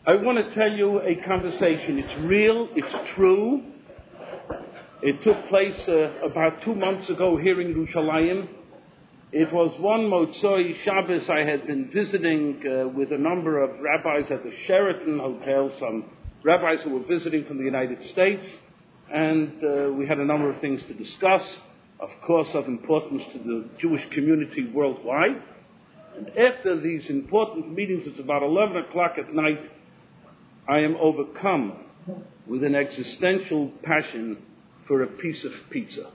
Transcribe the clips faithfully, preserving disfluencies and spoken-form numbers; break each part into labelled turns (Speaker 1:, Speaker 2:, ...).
Speaker 1: I want to tell you a conversation. It's real, it's true. It took place uh, about two months ago here in Yerushalayim. It was one Motzoi Shabbos. I had been visiting uh, with a number of rabbis at the Sheraton Hotel, some rabbis who were visiting from the United States, and uh, we had a number of things to discuss, of course of importance to the Jewish community worldwide. And after these important meetings, it's about eleven o'clock at night, I am overcome with an existential passion for a piece of pizza.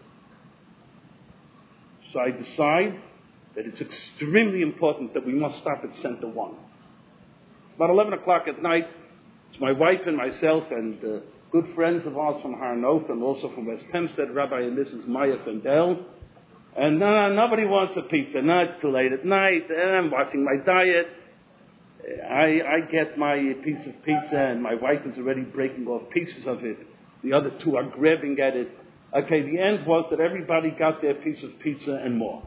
Speaker 1: So I decide that it's extremely important that we must stop at Center One. About eleven o'clock at night, it's my wife and myself and uh, good friends of ours from Har Nof and also from West Hempstead, Rabbi and Missus Maya Fendel. And no, no, nobody wants a pizza. No, it's too late at night, and I'm watching my diet. I, I get my piece of pizza, and my wife is already breaking off pieces of it. The other two are grabbing at it. Okay, the end was that everybody got their piece of pizza and more.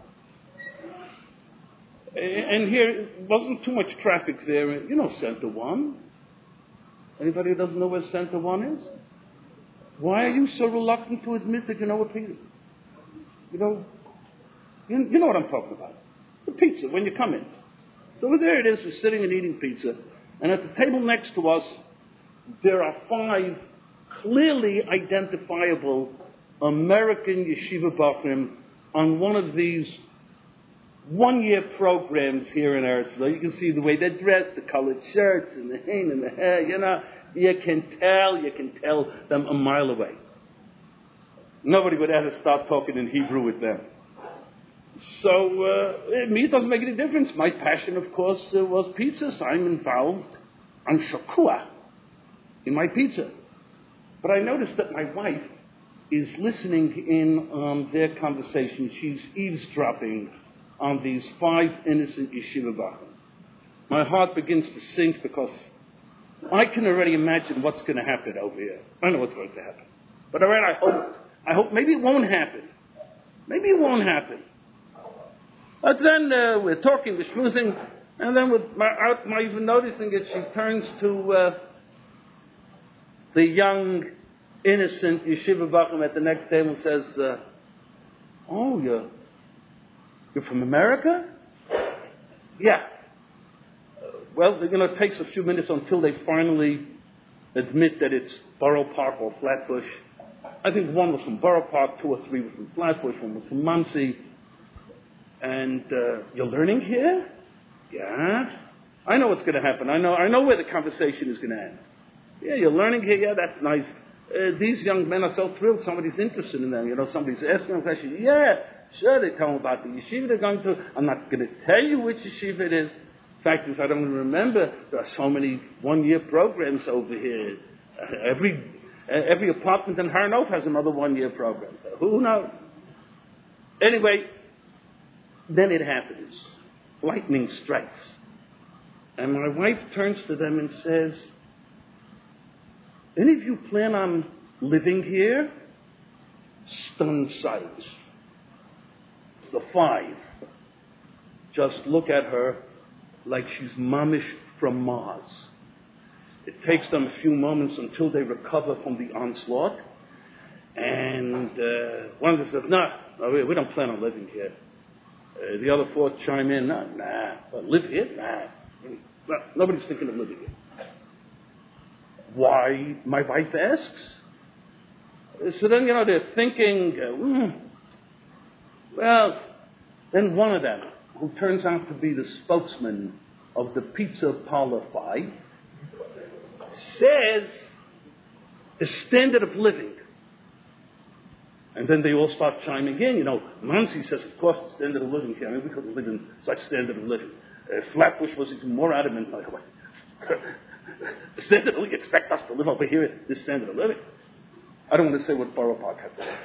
Speaker 1: And here, wasn't too much traffic there. You know Center One. Anybody who doesn't know where Center One is? Why are you so reluctant to admit that you know a pizza? You know, you, you know what I'm talking about. The pizza, when you come in. So there it is, we're sitting and eating pizza. And at the table next to us, there are five clearly identifiable American yeshiva bachrim on one of these one-year programs here in Eretz. So you can see the way they're dressed, the colored shirts and the hair and the hair, you know. You can tell, you can tell them a mile away. Nobody would ever start talking in Hebrew with them. So, uh, me, it doesn't make any difference. My passion, of course, uh, was pizza, so I'm involved on shakua in my pizza. But I noticed that my wife is listening in on their conversation. She's eavesdropping on these five innocent yeshiva bachrim. My heart begins to sink because I can already imagine what's going to happen over here. I know what's going to happen. But all right, I hope, I hope maybe it won't happen. Maybe it won't happen. But then uh, we're talking, we're schmoozing, and then with my, my even noticing it, she turns to uh, the young, innocent yeshiva bachrim at the next table and says, uh, "Oh, you're you're from America?" "Yeah." Uh, well, you know, it takes a few minutes until they finally admit that it's Borough Park or Flatbush. I think one was from Borough Park, two or three were from Flatbush, one was from Monsey. And uh, you're learning here? Yeah. I know what's going to happen. I know I know where the conversation is going to end. Yeah, you're learning here? Yeah, that's nice. Uh, these young men are so thrilled somebody's interested in them. You know, somebody's asking them questions. Yeah, sure, they tell them about the yeshiva they're going to. I'm not going to tell you which yeshiva it is. Fact is, I don't even remember. There are so many one-year programs over here. Uh, every uh, every apartment in Har Nof has another one-year program. So who knows? Anyway, then it happens. Lightning strikes. And my wife turns to them and says, "Any of you plan on living here?" Stunned silence. The five just look at her like she's mamish from Mars. It takes them a few moments until they recover from the onslaught. And uh, one of them says, "No, no, we, we don't plan on living here." Uh, the other four chime in, "No, nah, well, live here? Nah. No, nobody's thinking of living here." "Why?" my wife asks. So then, you know, they're thinking, uh, mm, well, then one of them, who turns out to be the spokesman of the Pizza Parlor Five, says the standard of living. And then they all start chiming in. You know, Nancy says, "Of course, the standard of living here. I mean, we couldn't live in such standard of living." Uh, Flatbush was even more adamant. Like, the standard of living, expect us to live over here at this standard of living. I don't want to say what Borough Park had to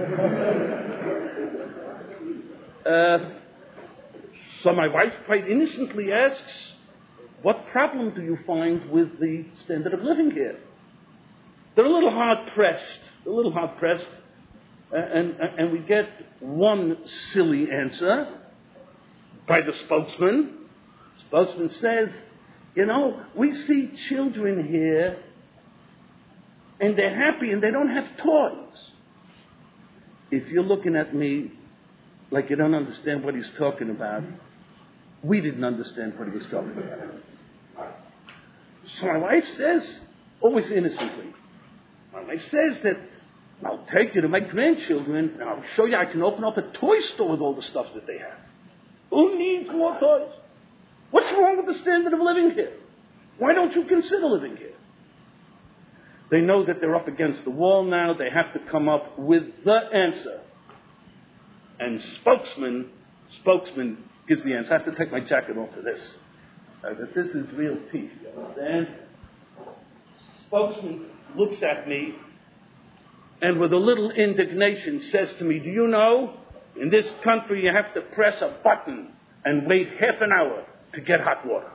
Speaker 1: say. uh, so my wife quite innocently asks, "What problem do you find with the standard of living here?" They're a little hard-pressed. They're a little hard-pressed. Uh, and, and we get one silly answer by the spokesman. The spokesman says, You know, we see children here, and they're happy, and they don't have toys. If you're looking at me like you don't understand what he's talking about, we didn't understand what he was talking about. So my wife says, always innocently, my wife says that I'll take you to my grandchildren and I'll show you I can open up a toy store with all the stuff that they have. Who needs more toys? What's wrong with the standard of living here? Why don't you consider living here? They know that they're up against the wall now. They have to come up with the answer. And spokesman, spokesman gives the answer. I have to take my jacket off for this. Uh, this is real teeth, you understand? Spokesman looks at me and with a little indignation says to me, do you know, in this country you have to press a button and wait half an hour to get hot water.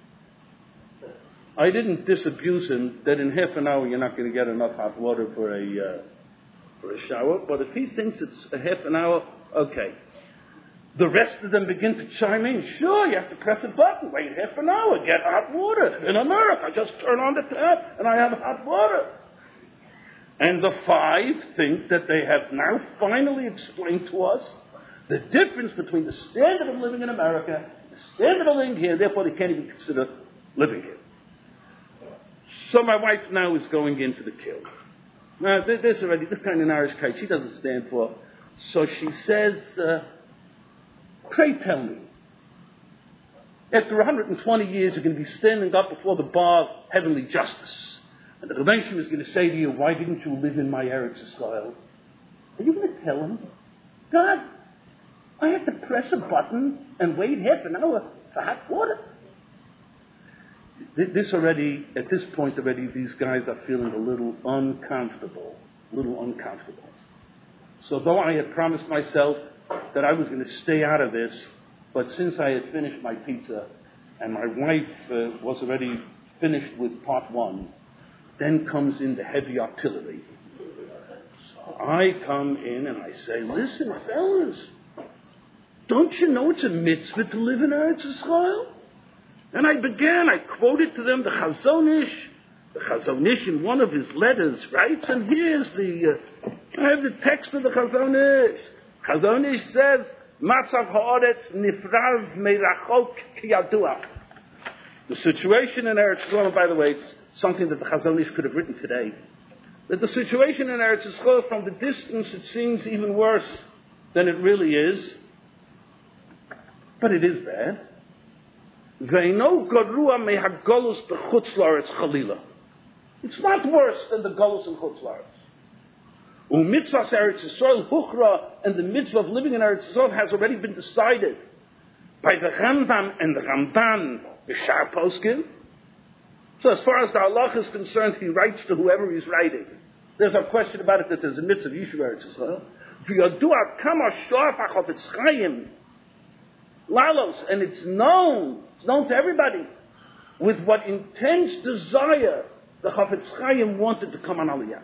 Speaker 1: I didn't disabuse him that in half an hour you're not going to get enough hot water for a uh, for a shower, but if he thinks it's a half an hour, okay. The rest of them begin to chime in. Sure, you have to press a button, wait half an hour, get hot water. In America, I just turn on the tap and I have hot water. And the five think that they have now finally explained to us the difference between the standard of living in America and the standard of living here, therefore they can't even consider living here. So my wife now is going in for the kill. Now, this already, this kind of Irish kite she doesn't stand for. So she says, uh, pray tell me, after one hundred twenty years you're going to be standing up before the bar of heavenly justice. And the Rebbeinu is going to say to you, why didn't you live in my Eretz Yisrael? Are you going to tell him, God, I have to press a button and wait half an hour for hot water? This already, at this point already, these guys are feeling a little uncomfortable, a little uncomfortable. So though I had promised myself that I was going to stay out of this, but since I had finished my pizza and my wife uh, was already finished with part one, then comes in the heavy artillery. So I come in and I say, listen, fellas, don't you know it's a mitzvah to live in Eretz Yisrael? And I began, I quoted to them the Chazon Ish. The Chazon Ish in one of his letters writes, and here's the, uh, I have the text of the Chazon Ish. Chazon Ish says, Matzav ha'aretz nifraz meirachok kiyadua. The situation in Eretz Yisrael, by the way, it's something that the Chazon Ish could have written today, that the situation in Eretz Yisrael, from the distance, it seems even worse than it really is. But it is bad. It's not worse than the Golus in Chutz La'aretz. U'mitzvah Eretz Yisrael Huchra, and the mitzvah of living in Eretz Yisrael has already been decided by the Rambam and the Ramban, the Shar Poskin. So as far as the halach is concerned, he writes to whoever he's writing. There's no question about it that there's a mitzvah of Yishuv Eretz Yisrael. V'yodua kama shoaf ha'chofetz chaim Lalos, and it's known, it's known to everybody, with what intense desire the Chafetz Chaim wanted to come on Aliyah.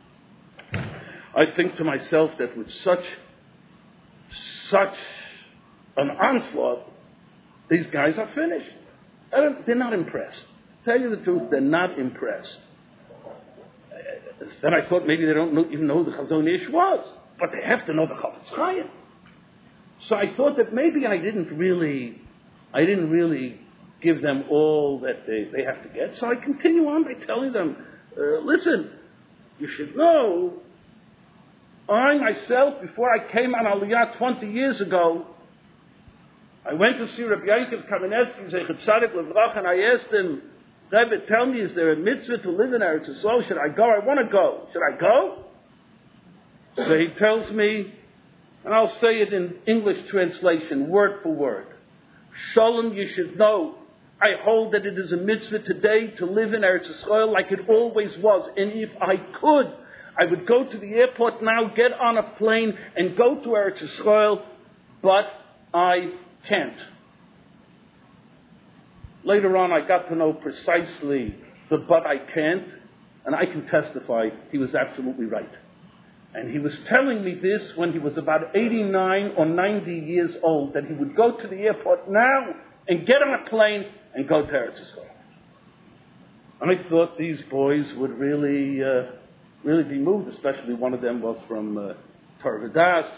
Speaker 1: I think to myself that with such, such an onslaught, these guys are finished. They're not impressed. To tell you the truth, they're not impressed. Then I thought maybe they don't know, even know who the Chazon Ish was, but they have to know the Chafetz Chaim. So I thought that maybe I didn't really, I didn't really give them all that they, they have to get. So I continue on by telling them, uh, listen, you should know, I myself, before I came on Aliyah twenty years ago, I went to see Rabbi Yaakov Kamenetsky, Zeichet Tzadik Levrach, and I asked him, Rebbe, tell me, is there a mitzvah to live in Eretz Yisrael? Should I go? I want to go. Should I go? So he tells me, and I'll say it in English translation, word for word. Shalom, you should know, I hold that it is a mitzvah today to live in Eretz Yisrael like it always was. And if I could, I would go to the airport now, get on a plane, and go to Eretz Yisrael, but I can't. Later on, I got to know precisely the but I can't, and I can testify he was absolutely right. And he was telling me this when he was about eighty-nine or ninety years old, that he would go to the airport now and get on a plane and go to Eretz Yisrael. And I thought these boys would really, uh, really be moved, especially one of them was from uh, Torah Vodaas.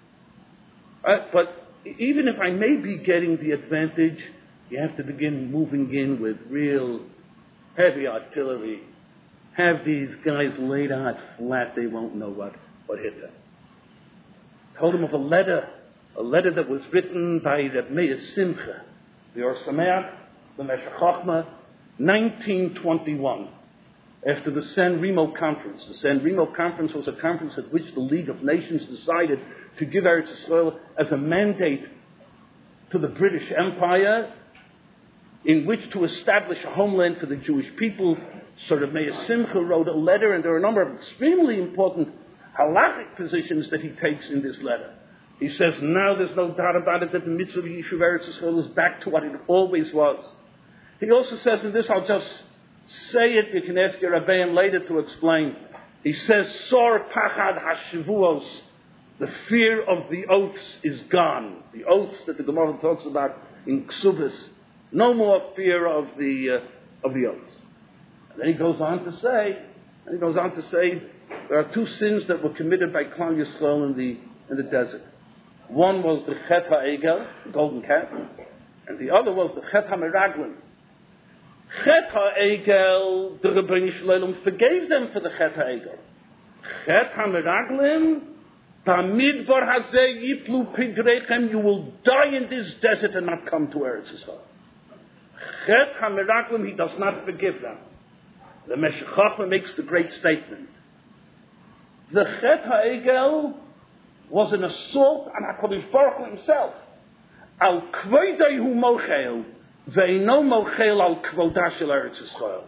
Speaker 1: Uh, but even if I may be getting the advantage, you have to begin moving in with real heavy artillery. Have these guys laid out flat, they won't know what, what hit them. Told him of a letter, a letter that was written by Reb Meir Simcha, the Or Sameach, the Meshech Chochmah, nineteen twenty-one, after the San Remo Conference. The San Remo Conference was a conference at which the League of Nations decided to give Eretz Yisrael as a mandate to the British Empire, in which to establish a homeland for the Jewish people. So Reb Meir Simcha wrote a letter, and there are a number of extremely important halachic positions that he takes in this letter. He says, now there's no doubt about it that the mitzvah of Yishuv Eretz Yisrael is back to what it always was. He also says in this, I'll just say it, you can ask your Rebbeim later to explain. He says, Sor Pachad HaShavuos, the fear of the oaths is gone. The oaths that the Gemara talks about in Ksubis. No more fear of the uh, of the oaths. And then he goes on to say, and he goes on to say, there are two sins that were committed by Klal Yisrael in the in the desert. One was the Chet HaEgel, the golden calf, and the other was the Chet HaMeraglim. Chet HaEgel, the Rebbeinu Shalom forgave them for the Chet HaEgel. Chet HaMeraglim, Tamidbar Hazeh Yiplu Pigrechem, you will die in this desert and not come to Eretz Yisrael. Chet HaMeraglim, he does not forgive them. The Meshech Chochmah makes the great statement. The Chet HaEgel was an assault on HaKadosh Baruch Hu himself. Al Kvoidei Hu Mochel, Ve'ino Mochel Al Kvodah Shel Eretz Yisrael.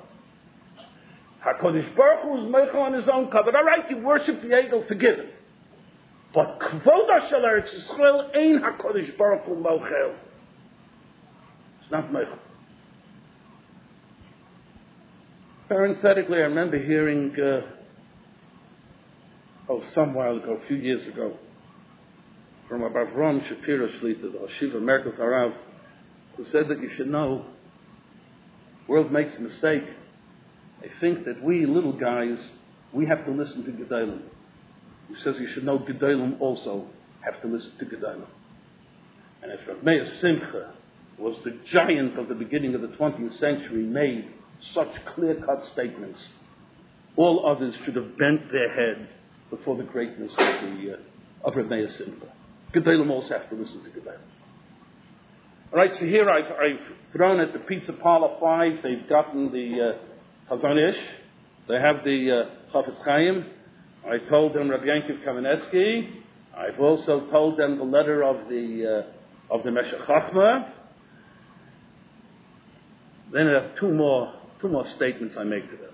Speaker 1: HaKadosh Baruch Hu is Mochel on his own covenant. All right, you worship the Egel, forgive him. But Kvodah Shel Eretz Yisrael ain't HaKadosh Baruch Hu Mochel. It's not Mochel. Parenthetically, I remember hearing, uh, oh, some while ago, a few years ago, from Rabbi Avram Shapiro Shlita, the Hashiva Merkos Harav, who said that you should know, the world makes a mistake. They think that we little guys, we have to listen to Gedolim. He says you should know Gedolim also have to listen to Gedolim. And if Reb Meir Simcha was the giant of the beginning of the twentieth century, made such clear-cut statements, all others should have bent their head before the greatness of the uh, of Reb Meir Simcha. Gedolim also have to listen to Gedolim. All right, so here I've, I've thrown at the Pizza Parlor Five. They've gotten the uh, Chazon Ish. They have the uh, Chafetz Chaim. I told them Rabbi Yankiv Kamenetsky. I've also told them the letter of the uh, of the Meshech Chochmah. Then there are two more two more statements I make to them.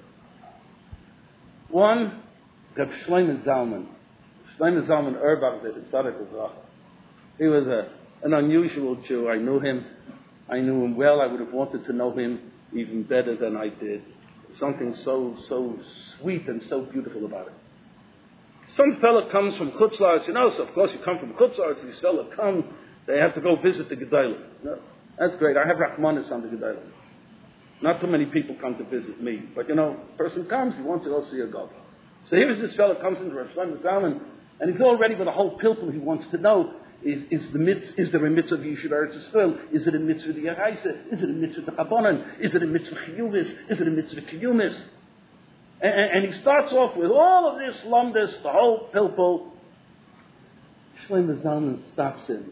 Speaker 1: One, Reb Shlomo Zalman. Shlomo Zalman Auerbach said in Tzaddik Uvracha. He was a, an unusual Jew. I knew him. I knew him well. I would have wanted to know him even better than I did. Something so so sweet and so beautiful about it. Some fellow comes from Chutz La'aretz, you know, so of course you come from Chutz La'aretz, these fellow come, they have to go visit the Gedolim. No, that's great. I have Rachmanis on the Gedolim. Not too many people come to visit me, but you know, a person comes, he wants to go see a God. So here's this fellow comes into Rav Shlomo Zalman, and he's all ready with a whole pilpul. He wants to know, is, is, the mitzvah, is there a mitzvah of Yishuv Eretz Yisrael? Is it a mitzvah of the Yeraisa? Is it a mitzvah of the Chabonon? Is it a mitzvah of Chiyuvis? Is it a mitzvah of Kiyumis? And, and, and he starts off with all of this lumdus, the whole pilpul. Shlomo Zalman stops him,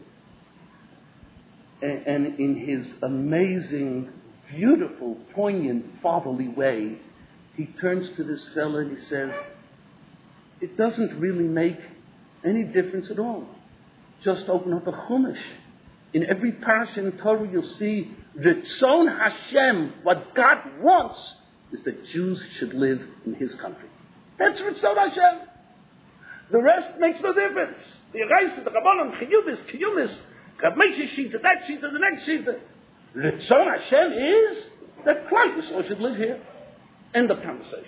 Speaker 1: and, and in his amazing, beautiful, poignant, fatherly way, he turns to this fellow and he says, it doesn't really make any difference at all. Just open up a Chumash. In every parasha in Torah you'll see Ritzon Hashem, what God wants is that Jews should live in His country. That's Ritzon Hashem. The rest makes no difference. The Yeraisa, the Chabonim, Chiyumis, Kiyumis, Kabmeshi Shita, that Shita, the next Shita. Ritzon Hashem is that Klal Yisrael should live here. End of conversation.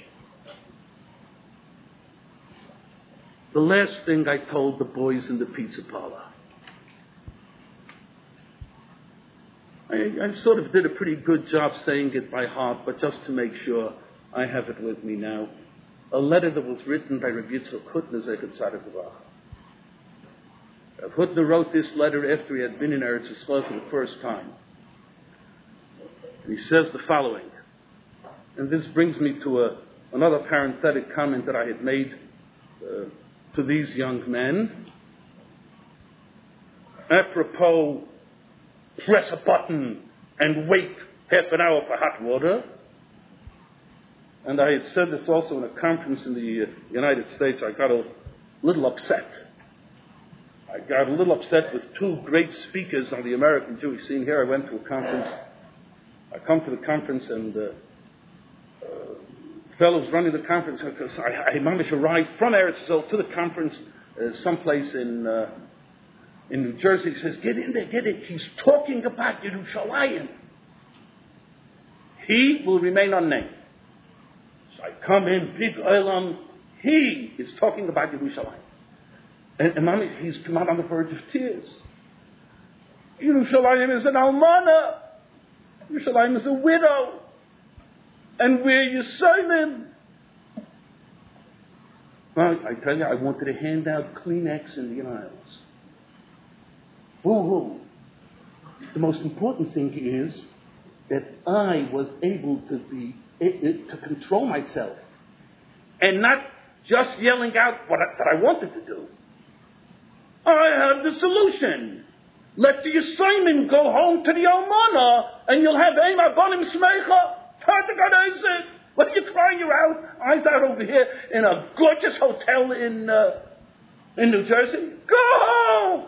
Speaker 1: The last thing I told the boys in the pizza parlor. I, I sort of did a pretty good job saying it by heart, but just to make sure, I have it with me now. A letter that was written by Rabbi Yitzchak Hutner, Zecher Tzadik Levracha. Rav Hutner wrote this letter after he had been in Eretz Yisrael for the first time. And he says the following, and this brings me to a, another parenthetic comment that I had made uh, to these young men. Apropos, press a button and wait half an hour for hot water. And I had said this also in a conference in the uh, United States. I got a little upset. I got a little upset with two great speakers on the American Jewish scene. Here I went to a conference. I come to the conference and uh, uh, fellows running the conference, because I, I managed to arrive from Eretz Yisrael to the conference uh, someplace in uh, in New Jersey. He says, get in there, get in. He's talking about Yerushalayim. He will remain unnamed. So I come in, big olam. He is talking about Yerushalayim. And, and mommy, he's come out on the verge of tears. Yerushalayim is an almana. Yerushalayim is a widow. And we're Yisraelim. Well, I tell you, I wanted to hand out Kleenex in the aisles. Boo-hoo. The most important thing is that I was able to be to control myself and not just yelling out what I, that I wanted to do. I have the solution. Let the Yisraelim go home to the Almana, and you'll have Eim Abanim Smecha. What are you crying your eyes, eyes out over here in a gorgeous hotel in uh, in New Jersey? Go home.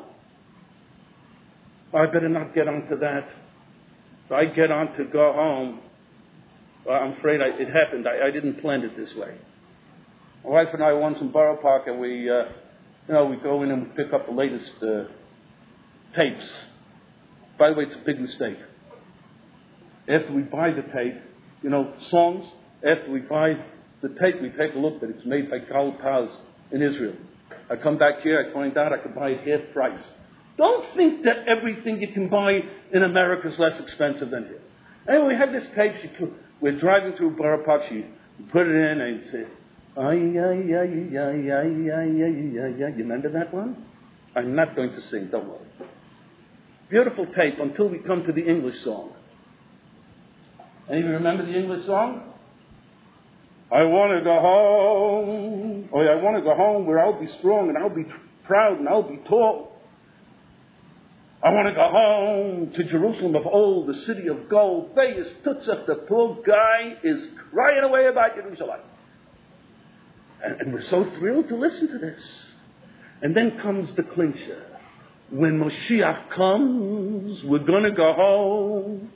Speaker 1: I better not get onto that. If I get on to go home, well, I'm afraid I, it happened. I, I didn't plan it this way. My wife and I were once in Borough Park, and we, uh, you know, we go in and we pick up the latest uh, tapes. By the way, it's a big mistake. After we buy the tape, you know, songs, after we buy the tape, we take a look that it's made by Gal Paz in Israel. I come back here, I find out I could buy it half price. Don't think that everything you can buy in America is less expensive than here. Anyway, we had this tape. She, we're driving through Borough Park. She put it in and say, ay, ay, ay, ay, ay, ay, ay, ay, ay. You remember that one? I'm not going to sing, don't worry. Beautiful tape until we come to the English song. Anyone remember the English song? I want to go home. Oh, I want to go home where I'll be strong and I'll be proud and I'll be tall. I want to go home to Jerusalem of old, the city of gold. Vegas Tutzach, the poor guy is crying away about Jerusalem. And, and we're so thrilled to listen to this. And then comes the clincher. When Moshiach comes, we're going to go home.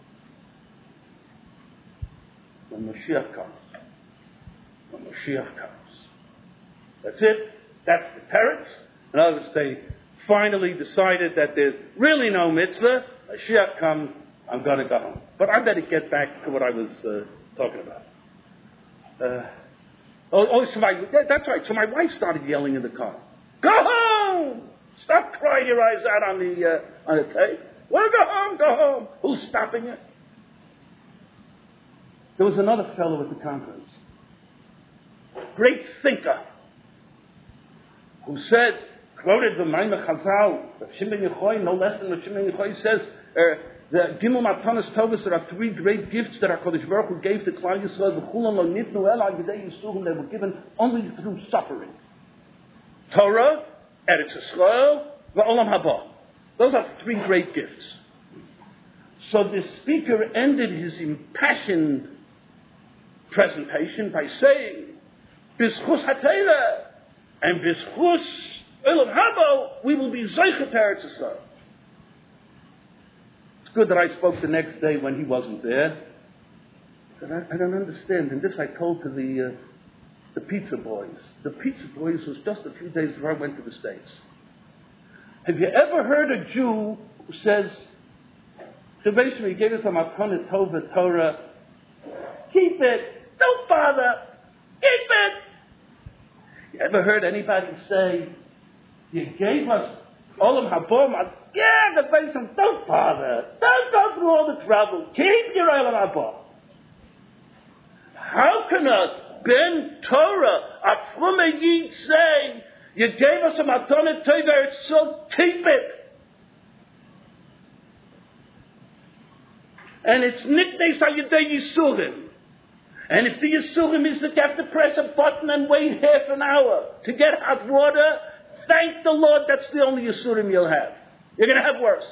Speaker 1: When Moshiach comes. When Moshiach comes. That's it. That's the parents. In other words, they finally decided that there's really no mitzvah. Mashiach comes, I'm going to go home. But I better get back to what I was uh, talking about. Uh, oh, oh, so my, that, that's right. So my wife started yelling in the car. Go home! Stop crying your eyes out on the uh, on the tape. Well, go home, go home. Who's stopping you? There was another fellow at the conference. Great thinker. Who said, quoted the Maimon Chazal, Shimon Yechoy, no less than what Shimon Yechoy says, uh, the Gimel Matanas Tovas, there are three great gifts that our Kodesh Baruch Hu gave to Klal Yisrael. The Chulam Lo Nitnu Ela Yidei Yisurim, they were given only through suffering. Torah, Eretz Yisrael, V'Olam Haba. Those are three great gifts. So the speaker ended his impassioned presentation by saying, B'schus HaTeira, and B'schus Olam Haba, we will be Zeichet Eretz Yisrael. It's good that I spoke the next day when he wasn't there. I said, I, I don't understand. And this I told to the uh, the pizza boys. The pizza boys was just a few days before I went to the States. Have you ever heard a Jew who says, he gave us a Matana Tova Torah, keep it, don't bother, keep it. You ever heard anybody say, you gave us Olam Haba, Yeah, the Beis, don't bother. Don't go through all the trouble. Keep your Olam Haba. How can a Ben Torah, a Frume Yid say, you gave us a Matana Teva, it's so keep it. And it's Niknei Sayidei Yisurim. And if the Yisurim is that you have to press a button and wait half an hour to get hot water, thank the Lord that's the only Yisurim you'll have. You're going to have worse.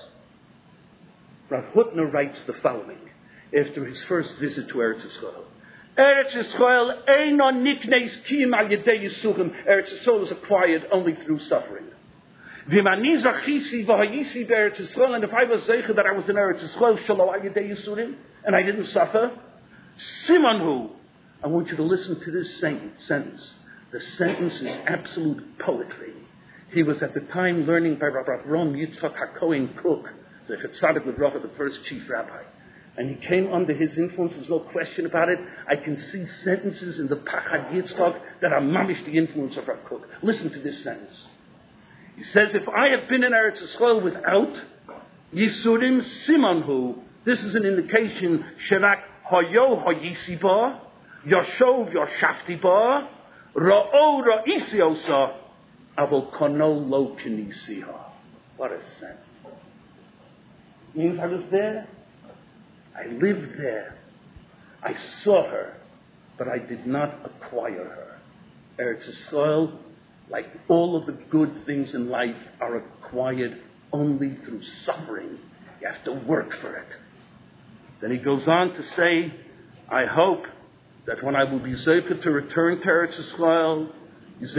Speaker 1: Rav Hutner writes the following after his first visit to Eretz Yisrael. Eretz Yisrael eino nikneis kiyim al yedei Yisurim. Eretz Yisrael is acquired only through suffering. V'mani zachisi v'hayisi be'Eretz Yisrael, and if I was zeicha that I was in Eretz Yisrael shelo al yedei Yisurim, and I didn't suffer, simanhu. I want you to listen to this sentence. The sentence is absolute poetry. He was at the time learning by Rav Rom Yitzchak HaKohen Kook, the Chetzadik L'Bracha, the first chief rabbi. And he came under his influence, there's no question about it. I can see sentences in the Pachad Yitzchak that are mamish the influence of Rav Kook. Listen to this sentence. He says, if I have been in Eretz Yisrael without Yisurim Simanhu, this is an indication, Sherak Hoyo Hoyisi Ba, Yoshov Yoshafti Ba, Ra'o Ra'isi Osa, Avol Kono Lo Kinisiha. What a sentence. Means I was there. I lived there. I saw her, but I did not acquire her. Eretz Yisrael, like all of the good things in life, are acquired only through suffering. You have to work for it. Then he goes on to say, I hope that when I will be zeifa to return to Eretz Yisrael, it's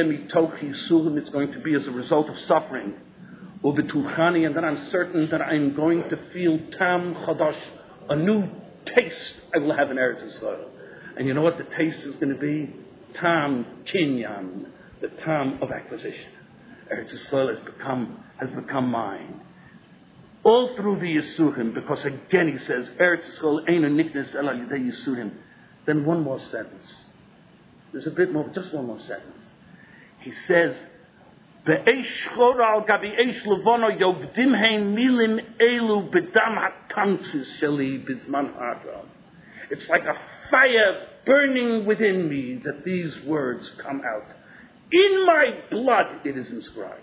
Speaker 1: going to be as a result of suffering. And then I'm certain that I'm going to feel tam chadash, a new taste I will have in Eretz Yisrael. And you know what the taste is going to be? Tam kinyan, the tam of acquisition. Eretz Yisrael has become, has become mine. All through the Yisurim, because again he says, Eretz Yisrael eino niknes ela yidei Yisurim. Then one more sentence. There's a bit more, just one more sentence. He says, Be'esh chora al gabi eish levono yogdim hein milim elu bedam hatantzis sheli bizman ha'adram. It's like a fire burning within me that these words come out. In my blood it is inscribed.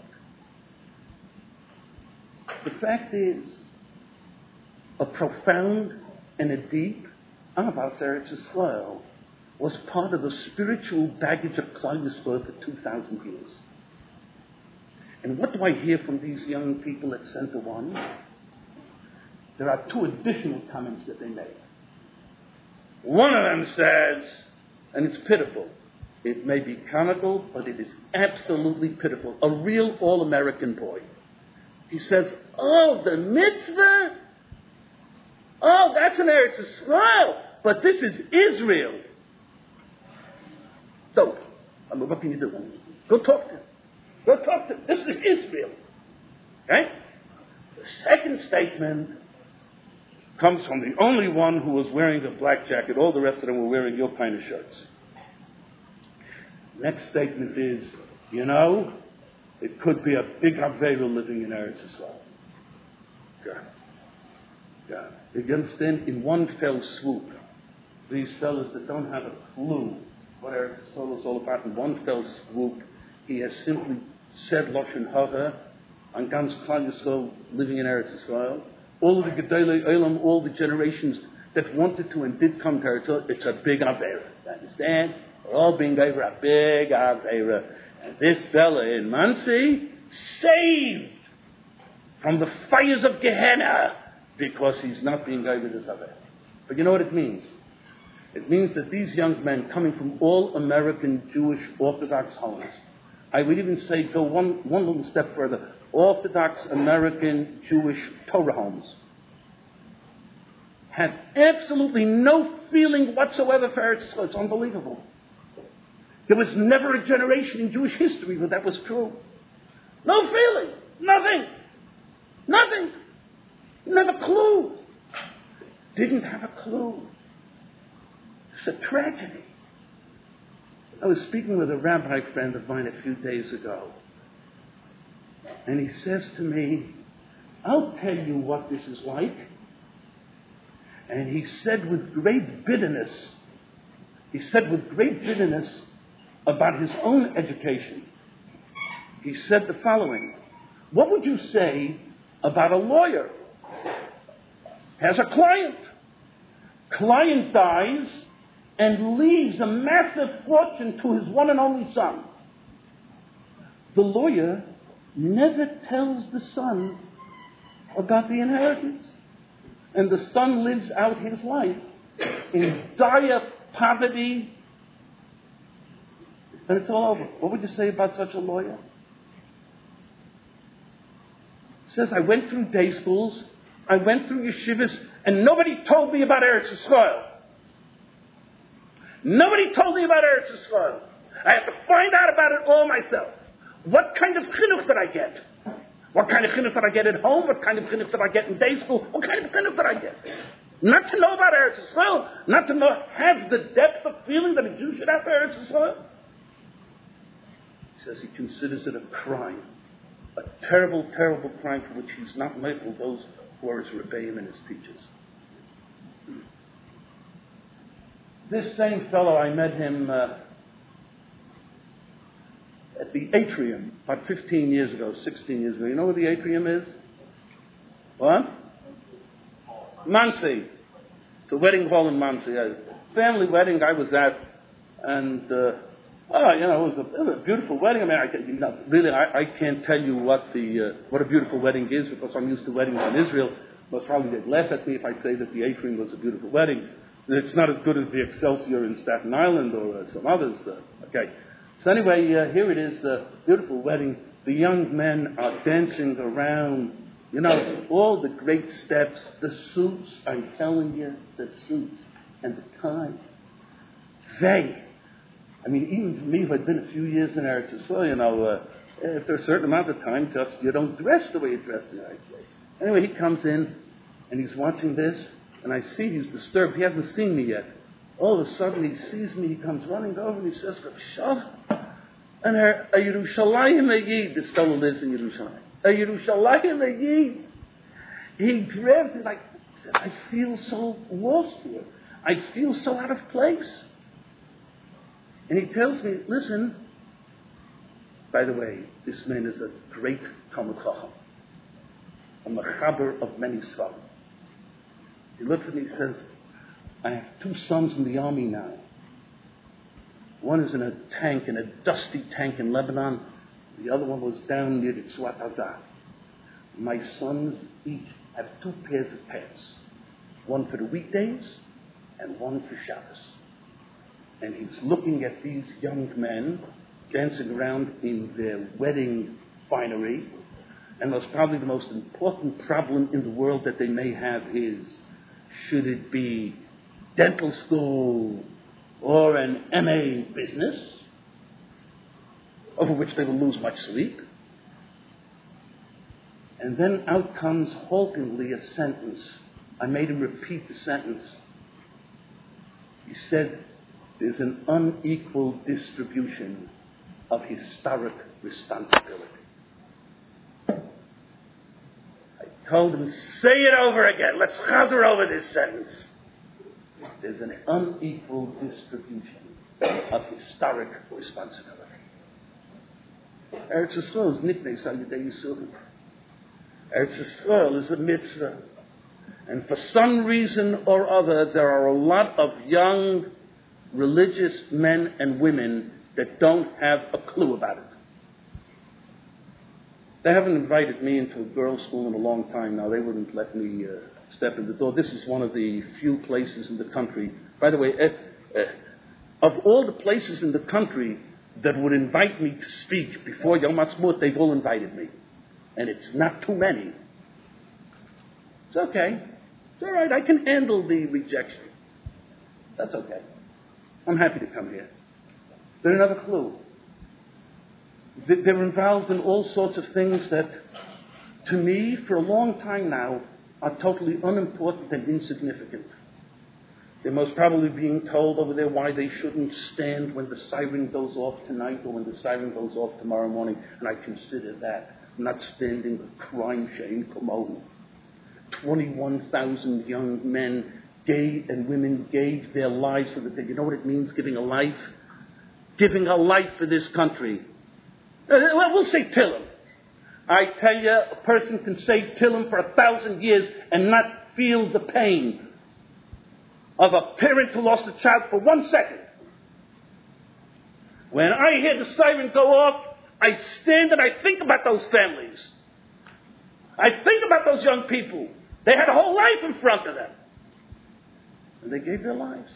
Speaker 1: The fact is, a profound and a deep Ahavas Eretz Yisrael was part of the spiritual baggage of Klal Yisrael for two thousand years. And what do I hear from these young people at Center One? There are two additional comments that they made. One of them says, and it's pitiful, it may be comical, but it is absolutely pitiful, a real all-American boy. He says, oh, the mitzvah? Oh, that's an Eretz Yisrael, but this is Israel. So, I mean, what can you do? Go talk to him. Go talk to him. This is Israel. Okay? The second statement comes from the only one who was wearing the black jacket. All the rest of them were wearing your kind of shirts. Next statement is, you know, it could be a big Aveira living in Eretz Yisrael. Yeah. Yeah. You understand? In one fell swoop, these fellas that don't have a clue what Eretz Yisrael is all about, in one fell swoop, he has simply said Lashon Hara on Gans Klal Yisrael living in Eretz Yisrael. All of the Gedolei Olam, all the generations that wanted to and did come to Eretz Yisrael, it's a big Aveira. You understand? We're all being over a big Aveira. And this fella in Monsey, saved from the fires of Gehenna, because he's not being over this Aveira. But you know what it means? It means that these young men coming from all American Jewish Orthodox homes, I would even say go one, one little step further, Orthodox American Jewish Torah homes, had absolutely no feeling whatsoever for Eretz Yisrael. It's unbelievable. There was never a generation in Jewish history where that was true. No feeling. Nothing. Nothing. Didn't have a clue. Didn't have a clue. It's a tragedy. I was speaking with a rabbi friend of mine a few days ago. And he says to me, I'll tell you what this is like. And he said with great bitterness, he said with great bitterness about his own education. He said the following: what would you say about a lawyer? Has a client. Client dies and leaves a massive fortune to his one and only son. The lawyer never tells the son about the inheritance. And the son lives out his life in dire poverty. And it's all over. What would you say about such a lawyer? He says, I went through day schools, I went through yeshivas, and nobody told me about Eretz Yisrael. Nobody told me about Eretz Yisrael. I had to find out about it all myself. What kind of chinuch did I get? What kind of chinuch did I get at home? What kind of chinuch did I get in day school? What kind of chinuch did I get? Not to know about Eretz Yisrael, not to know, have the depth of feeling that a Jew should have for Eretz Yisrael. He says he considers it a crime, a terrible, terrible crime for which he's not made those who are his rebbeim and his teachers. This same fellow, I met him uh, at the Atrium about fifteen years ago, sixteen years ago. You know what the Atrium is? What? Monsey. It's a wedding hall in Monsey. A family wedding I was at, and uh, oh, you know, it was, a, it was a beautiful wedding. I mean, I, you know, really, I, I can't tell you what the uh, what a beautiful wedding is because I'm used to weddings in Israel. Most probably they'd laugh at me if I say that the Atrium was a beautiful wedding. It's not as good as the Excelsior in Staten Island or uh, some others. Uh, okay. So anyway, uh, here it is, a beautiful wedding. The young men are dancing around, you know, all the great steps, the suits, I'm telling you, the suits and the ties. They, I mean, even for me, who had been a few years in Eretz Yisrael, you know, uh, after a certain amount of time, just you don't dress the way you dress in the United States. Anyway, he comes in, and he's watching this, and I see he's disturbed. He hasn't seen me yet. All of a sudden, he sees me. He comes running over, and he says, "Shav, and a Yerushalayim Yid." This fellow lives in Yerushalayim. A Yerushalayim Yid. He grabs it like, I feel so lost here. I feel so out of place. And he tells me, listen, by the way, this man is a great Talmud Chacham, a mechaber of many scholars. He looks at me and says, I have two sons in the army now. One is in a tank, in a dusty tank in Lebanon. The other one was down near the Tzvat Hazah. My sons each have two pairs of pants. One for the weekdays and one for Shabbos. And he's looking at these young men dancing around in their wedding finery. And most probably the most important problem in the world that they may have is, should it be dental school or an M A business, over which they will lose much sleep? And then out comes haltingly a sentence. I made him repeat the sentence. He said, there's an unequal distribution of historic responsibility. I told him, say it over again. Let's chazer over this sentence. There's an unequal distribution of historic responsibility. Eretz Yisrael is nitnei Salidei Yisurim. Eretz Yisrael is a mitzvah. And for some reason or other, there are a lot of young religious men and women that don't have a clue about it. They haven't invited me into a girls' school in a long time now. They wouldn't let me uh, step in the door. This is one of the few places in the country. By the way, uh, uh, of all the places in the country that would invite me to speak before Yom Ha'atzmaut, they've all invited me. And it's not too many. It's okay. It's all right. I can handle the rejection. That's okay. I'm happy to come here. They're another clue. They're involved in all sorts of things that, to me, for a long time now, are totally unimportant and insignificant. They're most probably being told over there why they shouldn't stand when the siren goes off tonight or when the siren goes off tomorrow morning, and I consider that not standing a crime shame Komodo. twenty-one thousand young men gave and women gave their lives so that they, you know what it means, giving a life? Giving a life for this country. Uh, well, we'll say Tillim. I tell you, a person can say Tillim for a thousand years and not feel the pain of a parent who lost a child for one second. When I hear the siren go off, I stand and I think about those families. I think about those young people. They had a whole life in front of them. And they gave their lives.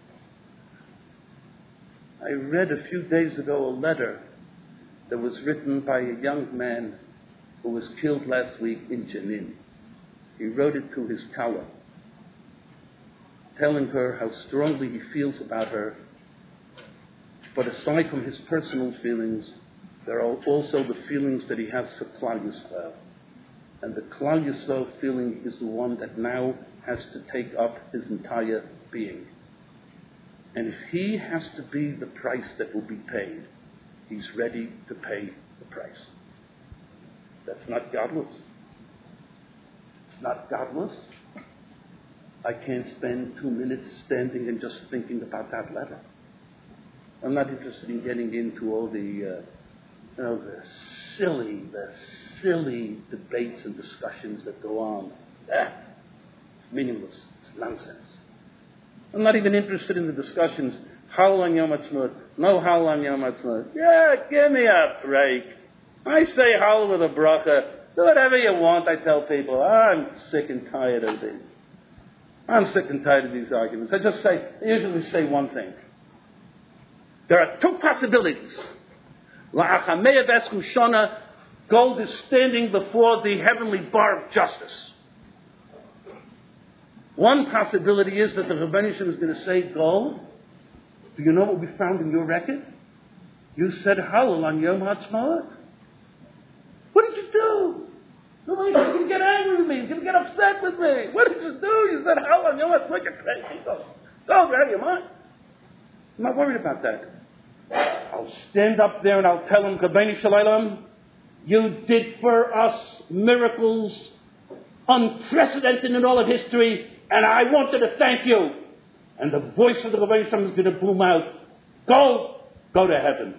Speaker 1: I read a few days ago a letter that was written by a young man who was killed last week in Jenin. He wrote it to his Kala, telling her how strongly he feels about her. But aside from his personal feelings, there are also the feelings that he has for Klal Yisrael. And the Klal Yisrael feeling is the one that now has to take up his entire being. And if he has to be the price that will be paid, he's ready to pay the price. That's not godless. It's not godless. I can't spend two minutes standing and just thinking about that letter. I'm not interested in getting into all the, uh, you know, the silly, the silly debates and discussions that go on. Ah, it's meaningless. It's nonsense. I'm not even interested in the discussions. Howl on Yom Ha'atzmaut. No howl on Yom Ha'atzmaut. Yeah, give me a break. I say howl with a bracha. Do whatever you want, I tell people. I'm sick and tired of these. I'm sick and tired of these arguments. I just say, I usually say one thing. There are two possibilities. La'achamei v'esku shana, gold is standing before the heavenly bar of justice. One possibility is that the Rebbeinu Shem is going to say, gold, do you know what we found in your record? You said Hallel on Yom Ha'atzmaut. What did you do? Nobody's going to get angry with me. He's going to get upset with me. What did you do? You said Hallel on Yom Ha'atzmaut. You're crazy. Go, go, get out of your mind. I'm not worried about that. I'll stand up there and I'll tell him, Kabbaini Shalom, you did for us miracles unprecedented in all of history, and I wanted to thank you. And the voice of the Rebbeinu Shalom is going to boom out, go, go to heaven.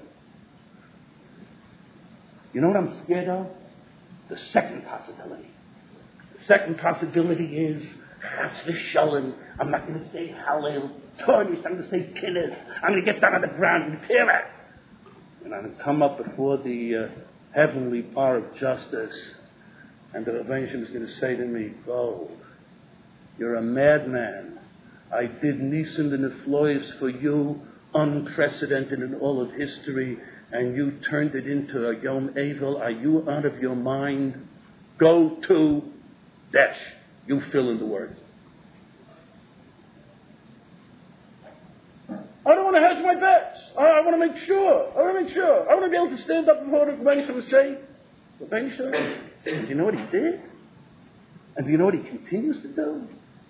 Speaker 1: You know what I'm scared of? The second possibility. The second possibility is, Chas v'shalom, I'm not going to say Hallel, Tornish, I'm going to say Kinnis. I'm going to get down on the ground and tear it. And I'm going to come up before the uh, heavenly bar of justice. And the Rebbeinu Shalom is going to say to me, Gold, you're a madman. I did Nisan and Neflois for you, unprecedented in all of history, and you turned it into a Yom Evel. Are you out of your mind? Go to dash. You fill in the words. I don't want to hedge my bets. I, I want to make sure. I want to make sure. I want to be able to stand up before the Rebbeinu Shalom and say, Rebbeinu Shalom, do you know what he did? And do you know what he continues to do?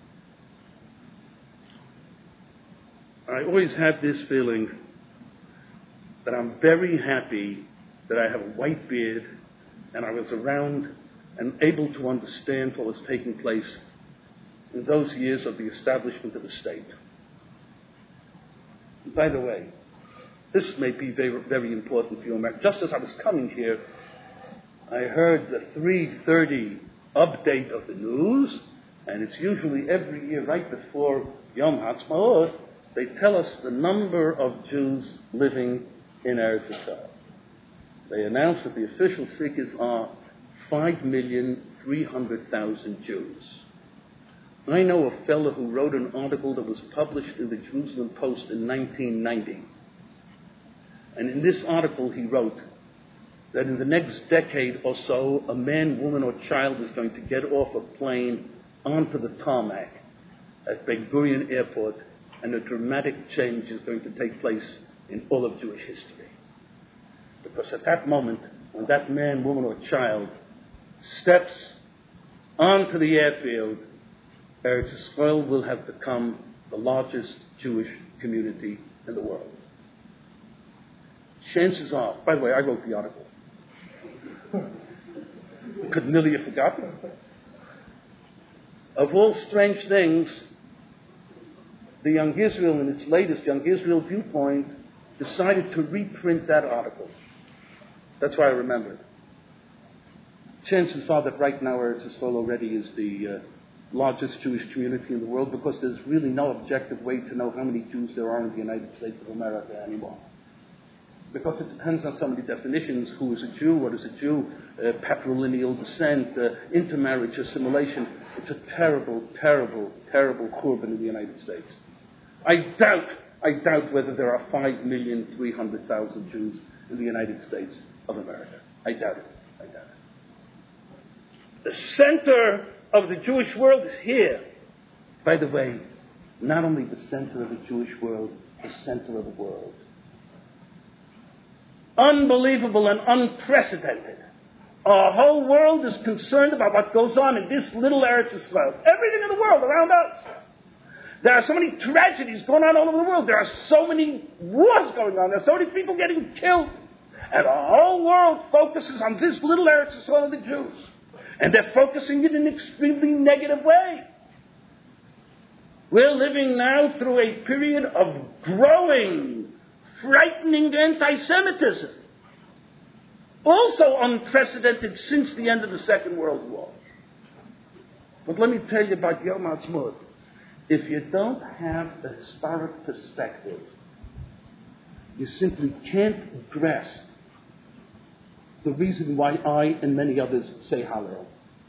Speaker 1: I always have this feeling that I'm very happy that I have a white beard and I was around and able to understand what was taking place in those years of the establishment of the state. And by the way, this may be very, very important for you, America. Just as I was coming here, I heard the three thirty update of the news, and it's usually every year right before Yom Ha'atzmaut, they tell us the number of Jews living in Eretz Yisrael. They announce that the official figures are five million three hundred thousand Jews. I know a fellow who wrote an article that was published in the Jerusalem Post in nineteen ninety. And in this article he wrote that in the next decade or so, a man, woman, or child is going to get off a plane onto the tarmac at Ben Gurion Airport, and a dramatic change is going to take place in all of Jewish history. Because at that moment, when that man, woman, or child steps onto the airfield, Eretz Yisrael will have become the largest Jewish community in the world. Chances are, by the way, I wrote the article. could nearly have forgotten. Of all strange things, the Young Israel, in its latest Young Israel viewpoint, decided to reprint that article. That's why I remember it. Chances are that right now Eretz Yisrael already is the uh, largest Jewish community in the world, because there's really no objective way to know how many Jews there are in the United States of America anymore. Because it depends on so many definitions: who is a Jew, what is a Jew, uh, patrilineal descent, uh, intermarriage, assimilation. It's a terrible, terrible, terrible churban in the United States. I doubt, I doubt whether there are five million three hundred thousand Jews in the United States of America. I doubt it. I doubt it. The center of the Jewish world is here. By the way, not only the center of the Jewish world, the center of the world. Unbelievable and unprecedented. Our whole world is concerned about what goes on in this little Eretz Yisrael. Everything in the world around us. There are so many tragedies going on all over the world. There are so many wars going on. There are so many people getting killed. And the whole world focuses on this little Eretz Yisrael of the Jews. And they're focusing it in an extremely negative way. We're living now through a period of growing, frightening anti-Semitism. Also unprecedented since the end of the Second World War. But let me tell you about Yom Ha'atzmaut. If you don't have a historic perspective, you simply can't grasp the reason why I and many others say Hallel.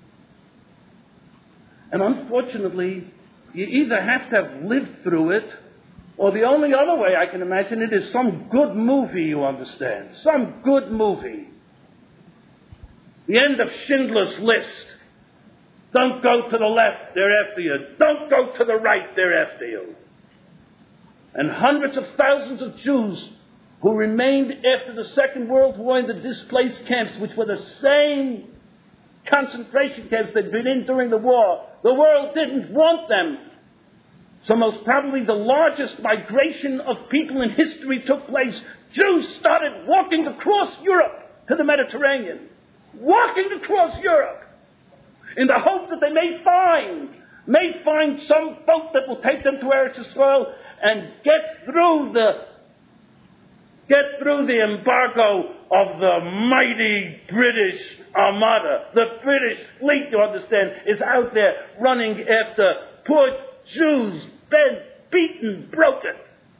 Speaker 1: And unfortunately, you either have to have lived through it, or the only other way I can imagine it is some good movie, you understand. Some good movie. The end of Schindler's List. Don't go to the left, they're after you. Don't go to the right, they're after you. And hundreds of thousands of Jews who remained after the Second World War in the displaced camps, which were the same concentration camps they'd been in during the war. The world didn't want them. So most probably the largest migration of people in history took place. Jews started walking across Europe to the Mediterranean. Walking across Europe in the hope that they may find, may find some boat that will take them to Eretz Yisrael and get through the get through the embargo of the mighty British Armada. The British fleet, you understand, is out there running after poor Jews, bent, beaten, broken.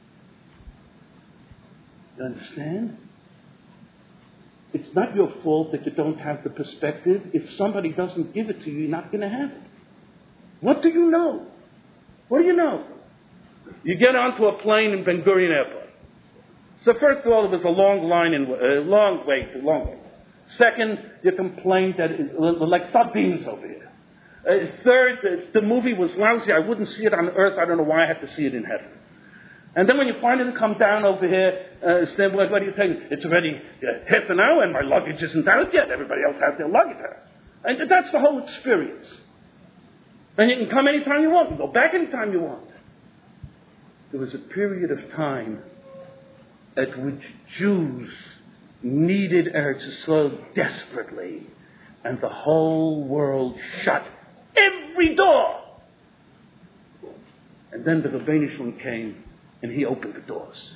Speaker 1: You understand? It's not your fault that you don't have the perspective. If somebody doesn't give it to you, you're not going to have it. What do you know? What do you know? You get onto a plane in Ben Gurion Airport. So first of all, it was a long line, and a long wait, a long wait. Second, you complained that it was like sardines over here. Uh, third, the, the movie was lousy. I wouldn't see it on earth. I don't know why I had to see it in heaven. And then when you finally come down over here, uh, stand, what, what do you think? It's already uh, half an hour and my luggage isn't out yet. Everybody else has their luggage out. And that's the whole experience. And you can come anytime you want. You go back anytime you want. There was a period of time at which Jews needed Eretz Yisrael desperately. And the whole world shut every door. And then the Rebbeinu Shalom came and he opened the doors.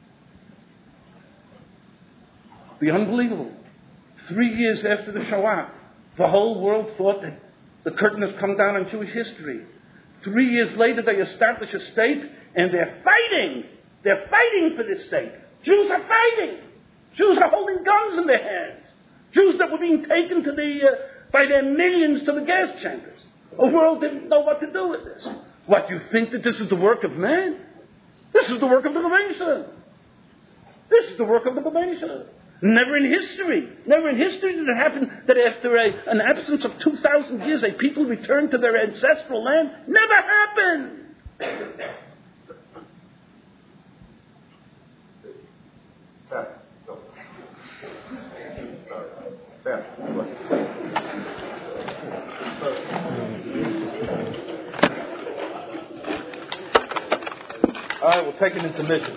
Speaker 1: The unbelievable. Three years after the Shoah, the whole world thought that the curtain has come down on Jewish history. Three years later, they establish a state, and they're fighting. They're fighting for this state. Jews are fighting. Jews are holding guns in their hands. Jews that were being taken to the uh, by their millions to the gas chambers. The world didn't know what to do with this. What, you think that this is the work of man? This is the work of the Rebbeinu Shalom. This is the work of the Rebbeinu Shalom. Never in history, never in history did it happen that after a, an absence of two thousand years, a people returned to their ancestral land. Never happened.
Speaker 2: All right, we'll take an intermission.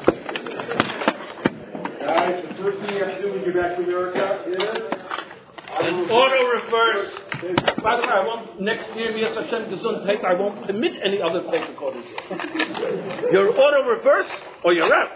Speaker 2: Guys, the first thing you have to do when you're back from America is
Speaker 1: an auto reverse. By the way, I won't, next year, Yes Hashem Gesundheit, I won't permit any other tape recorders. You're auto reverse or you're out.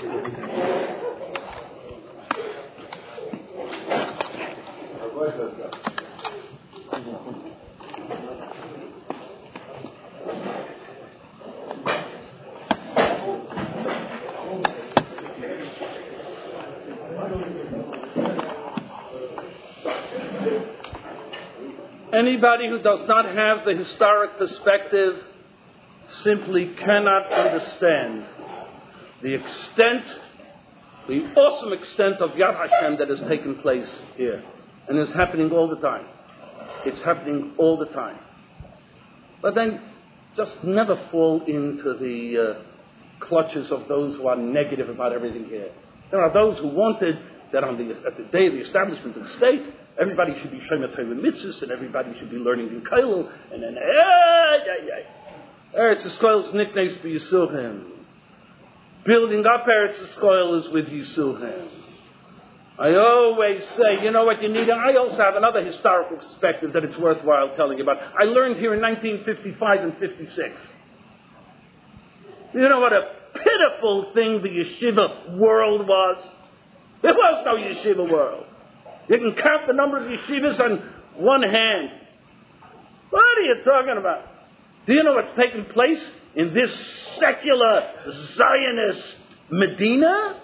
Speaker 1: Anybody who does not have the historic perspective simply cannot understand the extent, the awesome extent of Yad Hashem that has taken place here. And is happening all the time. It's happening all the time. But then just never fall into the uh, clutches of those who are negative about everything here. There are those who wanted that on the, at the day of the establishment of the state, everybody should be Shomer Torah mitzvahs and everybody should be learning in Kollel, and then, eh, yeah, yeah. Eretz Yisrael's nicknames be Yisurim. Building up Eretz Yisrael is with Yisurim. I always say, you know what you need? I also have another historical perspective that it's worthwhile telling you about. I learned here in nineteen fifty-five and fifty-six. You know what a pitiful thing the yeshiva world was? There was no yeshiva world. You can count the number of yeshivas on one hand. What are you talking about? Do you know what's taking place in this secular Zionist Medina?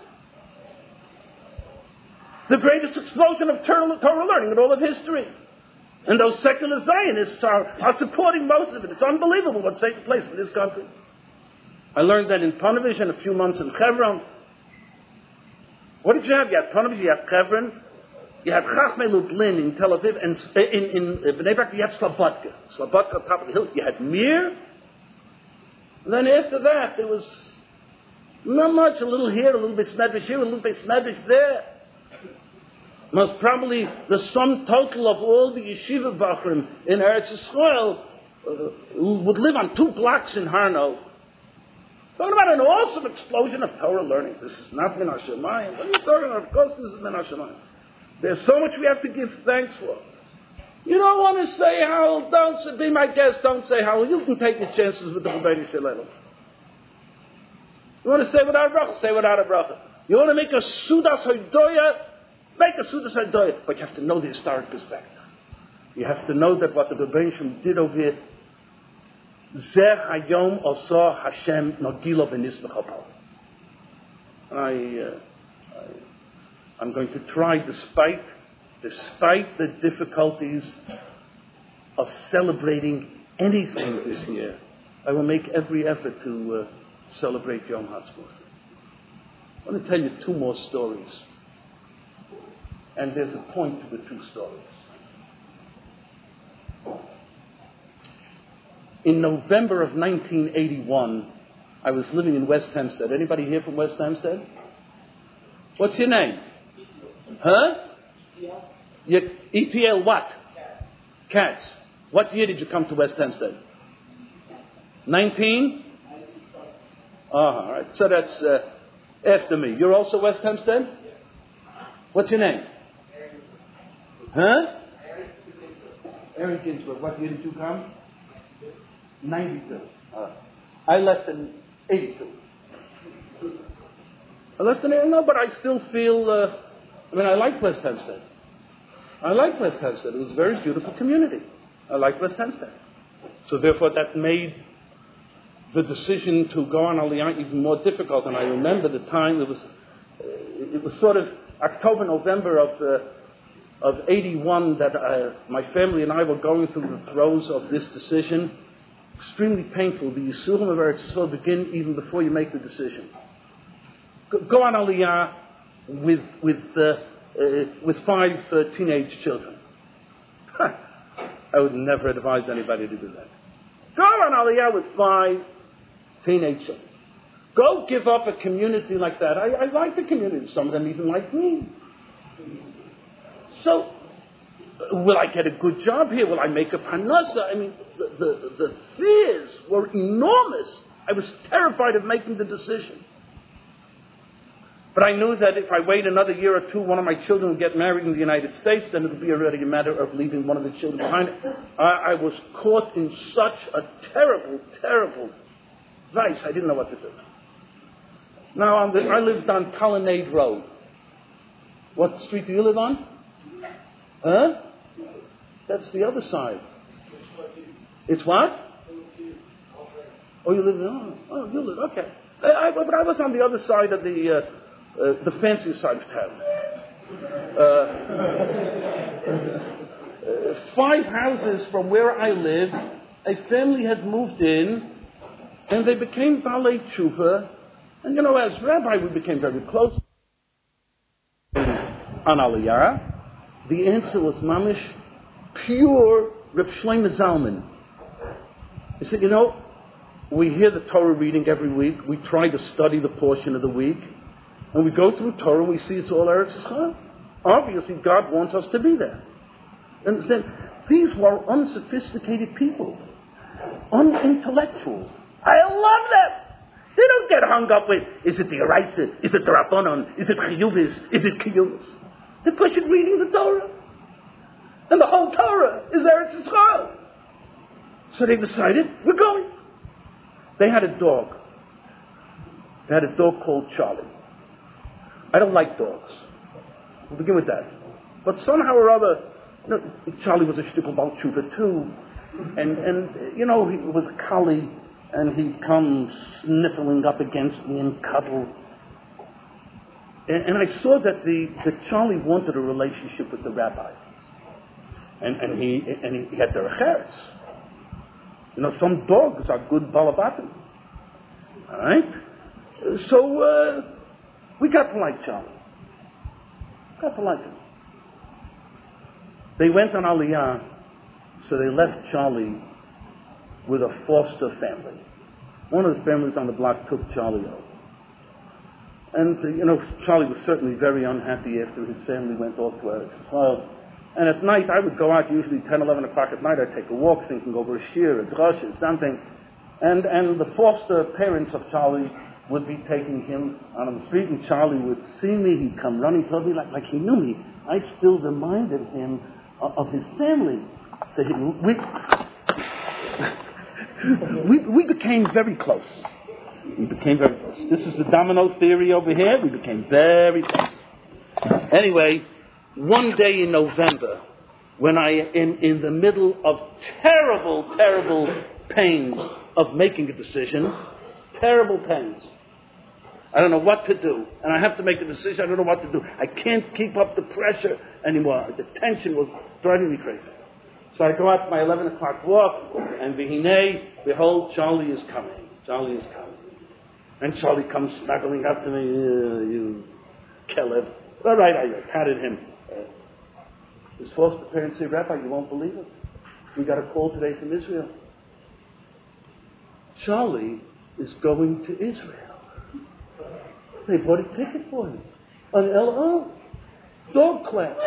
Speaker 1: The greatest explosion of Torah, Torah learning in all of history. And those secular Zionists are, are supporting most of it. It's unbelievable what's taking place in this country. I learned that in Ponevezh and a few months in Hebron. What did you have? You had Ponevezh, you had Hebron, you had Chachmei Lublin in Tel Aviv, and in, in Bnei Brak you had Slobodka. Slobodka on top of the hill. You had Mir. And then after that, there was not much, a little here, a little bit Smedrish here, a little bit Smedrish there. Most probably the sum total of all the yeshiva bachrim in Eretz Yisrael uh, would live on two blocks in Harnov. Talking about an awesome explosion of Torah learning. This is not Min HaShamayim. What are you talking about? Of course this is Min HaShamayim. There's so much we have to give thanks for. You don't want to say how, don't be my guest, don't say how. You can take your chances with the Rebbeinu Shalom. You want to say without a bracha, say without a bracha. You want to make a Sudas Hodoya, make a Sudas Hodoya. But you have to know the historic perspective. You have to know that what the Rebbeinu Shalom did over here, Zeh Hayom Osa Hashem Nogilo V'Nismechapal. I, uh, I, I'm going to try, despite, despite the difficulties of celebrating anything this year, I will make every effort to uh, celebrate Yom Ha'atzmaut. I want to tell you two more stories. And there's a point to the two stories. In November of nineteen eighty-one, I was living in West Hempstead. Anybody here from West Hempstead? What's your name? Huh? Your E T L what? Cats. What year did you come to West Hempstead? nineteen? Oh, all right. So that's uh, after me. You're also West Hempstead? What's your name? Huh? Aaron Ginsberg. What year did you come? ninety-two. Uh, I left in eighty-two. I left in eighty-two, no, but I still feel, uh, I mean, I like West Hempstead. I like West Hempstead. It was a very beautiful community. I like West Hempstead. So therefore that made the decision to go on Aliyah even more difficult. And I remember the time, it was, uh, it was sort of October, November of, uh, of eighty-one that uh, my family and I were going through the throes of this decision. Extremely painful. The Yisurim of Eretz Yisrael begin even before you make the decision. Go, go on Aliyah with with uh, uh, with five uh, teenage children. I would never advise anybody to do that. Go on Aliyah with five teenage children. Go give up a community like that. I, I like the community. Some of them even like me. So, will I get a good job here? Will I make a parnasa? I mean, the, the, the fears were enormous. I was terrified of making the decision. But I knew that if I wait another year or two, one of my children would get married in the United States, then it would be already a matter of leaving one of the children behind. I, I was caught in such a terrible, terrible vice, I didn't know what to do. Now, on the, I lived on Colonnade Road. What street do you live on? Huh? That's the other side. It's what? Oh, you live in, oh, oh you live, okay. I, I, but I was on the other side of the, uh, uh, the fancier side of town. Uh, uh, five houses from where I lived, a family had moved in, and they became Balei Tshuva. And you know, as rabbi, we became very close. On Aliyah, the answer was mamish, pure Reb Shlomo Zalman. He said, you know, we hear the Torah reading every week. We try to study the portion of the week. And we go through Torah and we see it's all Eretz Yisrael. Obviously, God wants us to be there. Understand? These were unsophisticated people. Unintellectual. I love them. They don't get hung up with, is it the Eraisa? Is it the Rabbanon? Is it Chiyuvis? Is it Kiyuvis? They're pushing reading the Torah. And the whole Torah is Eretz Yisrael. So they decided, we're going. They had a dog. They had a dog called Charlie. I don't like dogs. We'll begin with that. But somehow or other, you know, Charlie was a shtickle bal tshuva too. And, and, you know, he was a collie, and he'd come sniffling up against me and cuddle. And, and I saw that the that Charlie wanted a relationship with the rabbi. And, and he and he had their cheretz. You know, some dogs are good balabatim. All right? So, uh, we got to like Charlie. Got to like him. They went on Aliyah, so they left Charlie with a foster family. One of the families on the block took Charlie over. And, uh, you know, Charlie was certainly very unhappy after his family went off to Eretz Yisrael. And at night, I would go out, usually ten, eleven o'clock at night. I'd take a walk, thinking over a shir, a drush, or something. And and the foster parents of Charlie would be taking him out on the street, and Charlie would see me. He'd come running toward me like, like he knew me. I still reminded him of, of his family. So he, we, we, we became very close. We became very close. This is the domino theory over here. We became very close. Anyway, one day in November, when I am in the middle of terrible, terrible pains of making a decision, terrible pains. I don't know what to do, and I have to make a decision. I don't know what to do. I can't keep up the pressure anymore. The tension was driving me crazy. So I go out to my eleven o'clock walk, and v'hinei, behold, Charlie is coming. Charlie is coming. And Charlie comes snuggling up to me, uh, you Kelev. All right, I patted him. Uh, his foster parents say, Rabbi, you won't believe it. We got a call today from Israel. Charlie is going to Israel. They bought a ticket for him. An L O. Dog class.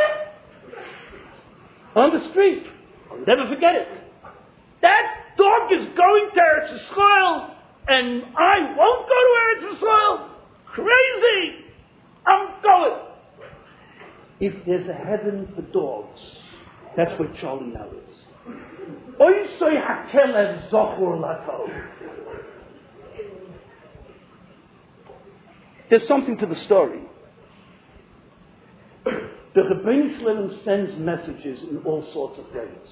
Speaker 1: On the street. I'll never forget it. That dog is going to Eretz Yisrael, and I won't go to Eretz Yisrael. Crazy. I'm going. If there's a heaven for dogs, that's where Charlie now is. Oisoi hakelev zochur lato. There's something to the story. The Rebbeinu Shalom sends messages in all sorts of ways.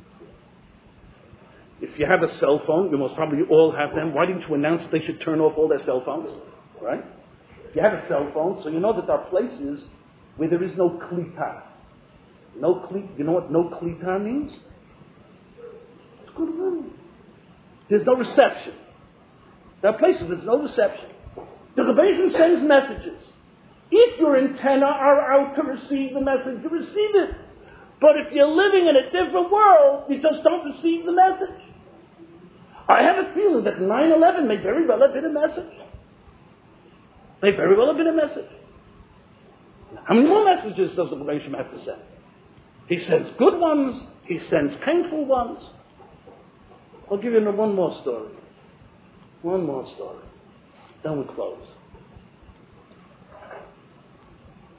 Speaker 1: If you have a cell phone, you most probably all have them. Why didn't you announce that they should turn off all their cell phones? Right? If you have a cell phone, so you know that there are places where there is no klita. No klita. You know what no klita means? It's good money. There's no reception. There are places there's no reception. The Rebbeinu sends messages. If your antenna are out to receive the message, you receive it. But if you're living in a different world, you just don't receive the message. I have a feeling that nine eleven may very well have been a message. May very well have been a message. How many more messages does the Rebbeinu have to send? He sends good ones. He sends painful ones. I'll give you one more story. One more story. Then we close.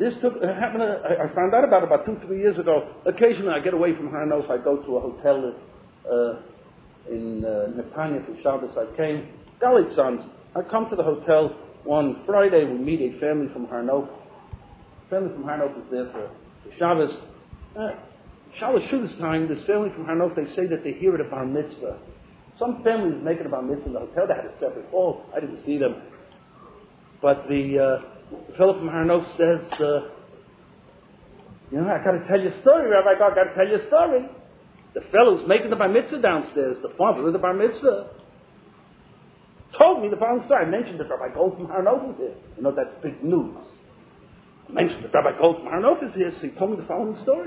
Speaker 1: This took, uh, happened, uh, I, I found out about it about two, three years ago. Occasionally I get away from Har Nof, I go to a hotel uh, in uh, Netanya for Shabbos. I came, Galit Sons. I come to the hotel one Friday, we meet a family from Har Nof. Family from Har Nof is there for, for Shabbos. Uh, Shabbos Shudas time, this family from Har Nof, they say that they hear at a bar mitzvah. Some families make it a bar mitzvah in the hotel. They had a separate hall. I didn't see them. But the, uh, the fellow from Har Nof says, uh, you know, I got to tell you a story, Rabbi. I got to tell you a story. The fellow's making the bar mitzvah downstairs, the father of the bar mitzvah, told me the following story. I mentioned that Rabbi Gold from Har Nof is here. You know, that's big news. I mentioned that Rabbi Gold from Har Nof is here, so he told me the following story.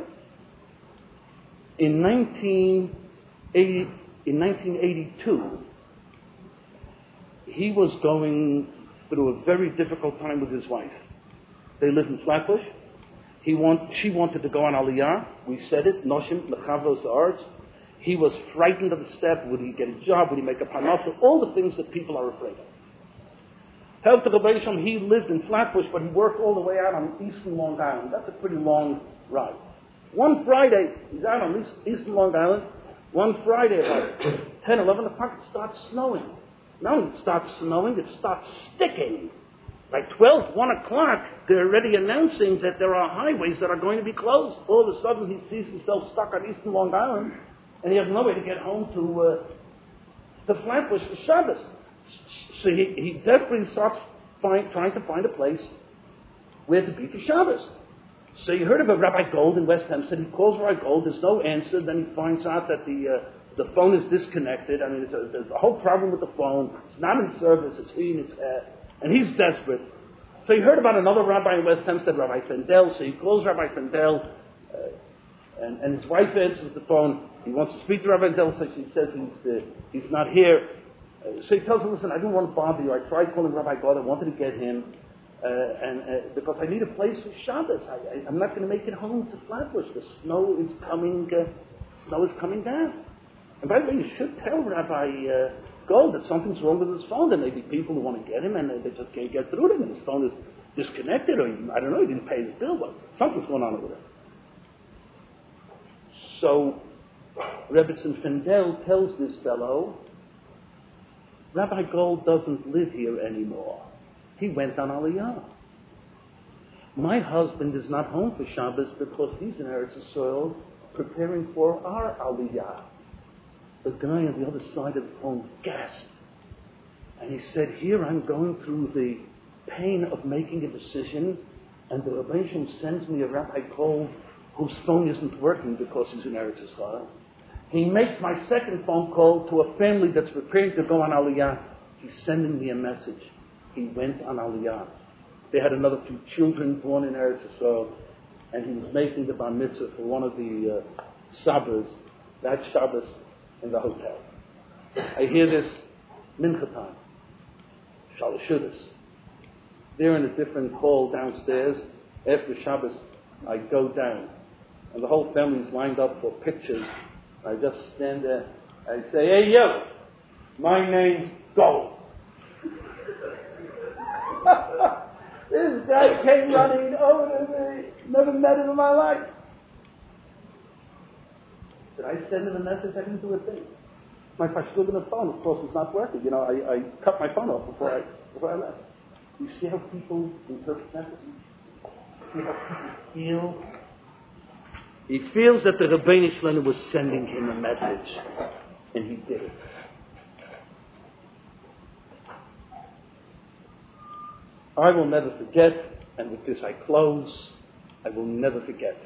Speaker 1: In nineteen eighty, in nineteen eighty-two, he was going through a very difficult time with his wife. They lived in Flatbush. He want, she wanted to go on Aliyah. We said it, Noshim, Lechavos, Arts. He was frightened of the step. Would he get a job? Would he make a parnasa? All the things that people are afraid of. Help to Rebbeisham, he lived in Flatbush, but he worked all the way out on eastern Long Island. That's a pretty long ride. One Friday, he's out on east, eastern Long Island. One Friday, about ten, eleven o'clock, it starts snowing. Not only it starts snowing, it starts sticking. By twelve, one o'clock, they're already announcing that there are highways that are going to be closed. All of a sudden, he sees himself stuck on eastern Long Island, and he has no way to get home to uh, to Flatbush for Shabbos. So he, he desperately starts find, trying to find a place where to be for Shabbos. So you heard of a Rabbi Gold in West Hempstead. He calls Rabbi Gold. There's no answer. Then he finds out that the uh, the phone is disconnected. I mean, it's a, there's a whole problem with the phone. It's not in service. It's he and its hair. And he's desperate. So he heard about another rabbi in West Hempstead, Rabbi Fendel. So he calls Rabbi Fendel, uh, and, and his wife answers the phone. He wants to speak to Rabbi Fendel. So she says he's uh, he's not here. Uh, so he tells her, listen, I didn't want to bother you. I tried calling Rabbi God. I wanted to get him. Uh, and uh, because I need a place for Shabbos. I, I, I'm not going to make it home to Flatbush. The snow is coming. Uh, snow is coming down. And by the way, you should tell Rabbi uh, Gold that something's wrong with his phone. There may be people who want to get him, and uh, they just can't get through to him. And his phone is disconnected, or I don't know. He didn't pay his bill, but something's going on with it. So Rebbetzin Fendel tells this fellow, Rabbi Gold doesn't live here anymore. He went on Aliyah. My husband is not home for Shabbos because he's in Eretz Yisrael preparing for our Aliyah. The guy on the other side of the phone gasped. And he said, here I'm going through the pain of making a decision, and the Rebbe Shem sends me a Rabbi Gold whose phone isn't working because he's in Eretz Yisrael. He makes my second phone call to a family that's preparing to go on Aliyah. He's sending me a message. He went on Aliyah. They had another two children born in Eretz Yisrael, and he was making the bar mitzvah for one of the uh, sabbas that Shabbos in the hotel. I hear this mincha time, Shalashudas. They're in a different hall downstairs. After Shabbos, I go down, and the whole family's lined up for pictures. I just stand there. I say, hey, yo, my name's Gold. This guy came running over to me. Never met him in my life. Did I send him a message? I didn't do a thing. My pashlut on the phone, of course, is not working. You know, I, I cut my phone off before I before I left. You see how people interpret messages? See how people feel? He feels that the Rebbeinu Shlenu was sending him a message, and he did it. I will never forget, and with this I close, I will never forget.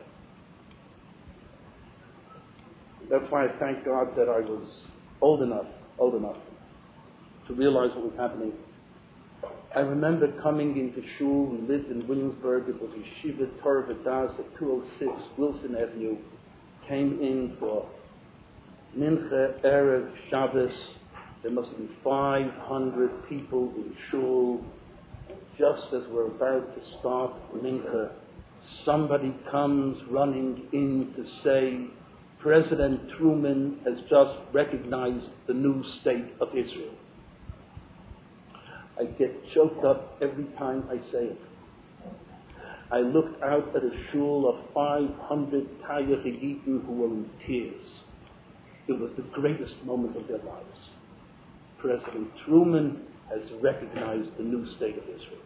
Speaker 1: That's why I thank God that I was old enough, old enough to realize what was happening. I remember coming into shul. We lived in Williamsburg. It was Yeshiva Torah V'das at two oh six Wilson Avenue. Came in for Mincha, Erev, Shabbos. There must have been five hundred people in shul. Just as we're about to start Mincha, somebody comes running in to say, President Truman has just recognized the new state of Israel. I get choked up every time I say it. I looked out at a shul of five hundred Taya Chagitim who were in tears. It was the greatest moment of their lives. President Truman has recognized the new state of Israel.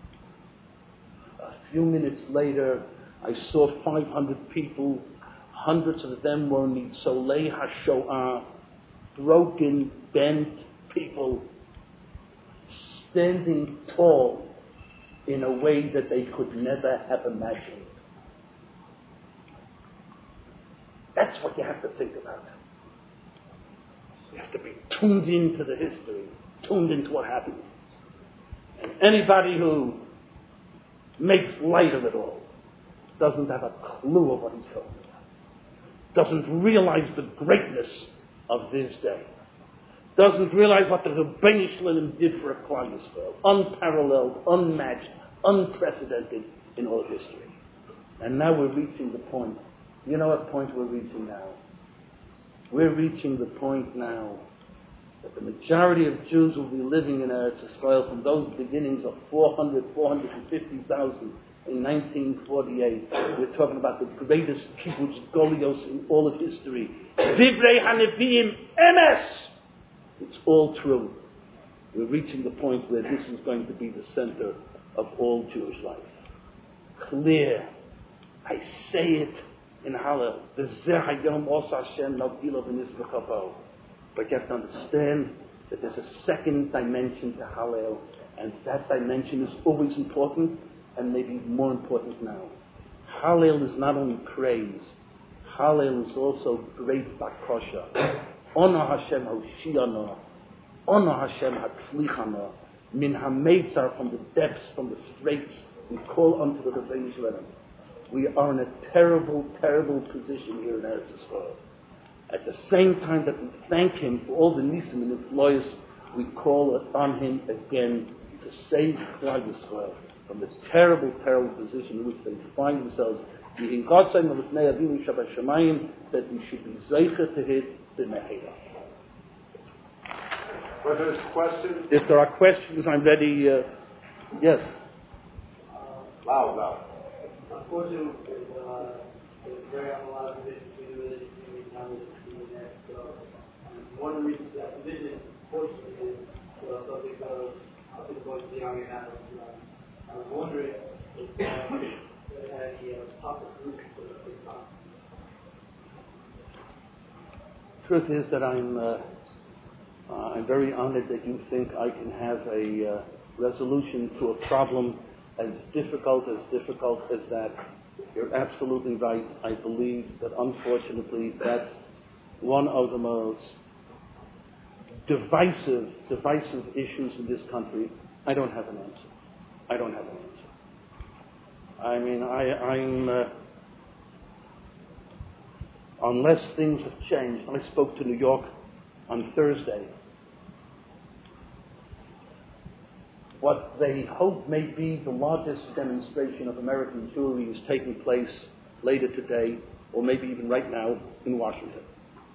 Speaker 1: A few minutes later, I saw five hundred people. Hundreds of them were Nitzolei HaShoah, broken, bent people, standing tall in a way that they could never have imagined. That's what you have to think about. You have to be tuned into the history, tuned into what happened. And anybody who makes light of it all doesn't have a clue of what he's talking about. Doesn't realize the greatness of this day. Doesn't realize what the Rebbeinu Shalom did for a Klal Yisrael. Unparalleled, unmatched, unprecedented in all history. And now we're reaching the point. You know what point we're reaching now? We're reaching the point now that the majority of Jews will be living in Eretz Yisrael from those beginnings of four hundred, four hundred fifty thousand in nineteen forty-eight. We're talking about the greatest kibbutz golios in all of history. Divrei Haneviim Emes! It's all true. We're reaching the point where this is going to be the center of all Jewish life. Clear. I say it in Hallel. V'zeh hayom osa Hashem nagdilo v'nizv'chavo. But you have to understand that there's a second dimension to Hallel, and that dimension is always important, and maybe more important now. Hallel is not only praise. Hallel is also great bakosha. Ono Hashem hoshiano. Ono Hashem hatzlichano. Min hametzar, from the depths, from the straits, we call unto the Rebbeinu Shalom. We are in a terrible, terrible position here in Eretz Yisrael. At the same time that we thank Him for all the nisim and infloyers, we call on Him again to save Klal Yisrael from the terrible, terrible position in which they find themselves. In God saying that we should be zeicher to it.
Speaker 2: Were there questions?
Speaker 1: If there are questions, I'm ready. Uh, yes.
Speaker 3: Uh,
Speaker 2: Loud, loud.
Speaker 3: Unfortunately, uh, there's very a lot of division between the religious community and non-religious community. So, one of the reasons that division, unfortunately, is uh, something goes up in both the young and adults. Uh, I was wondering if uh, there had any uh, topic groups for the big topic.
Speaker 1: Truth is that I'm uh, uh, I'm very honored that you think I can have a uh, resolution to a problem as difficult as difficult as that. You're absolutely right. I believe that unfortunately that's one of the most divisive, divisive issues in this country. I don't have an answer. I don't have an answer. I mean, I, I'm. Uh, Unless things have changed. I spoke to New York on Thursday. What they hope may be the largest demonstration of American Jewry is taking place later today, or maybe even right now, in Washington.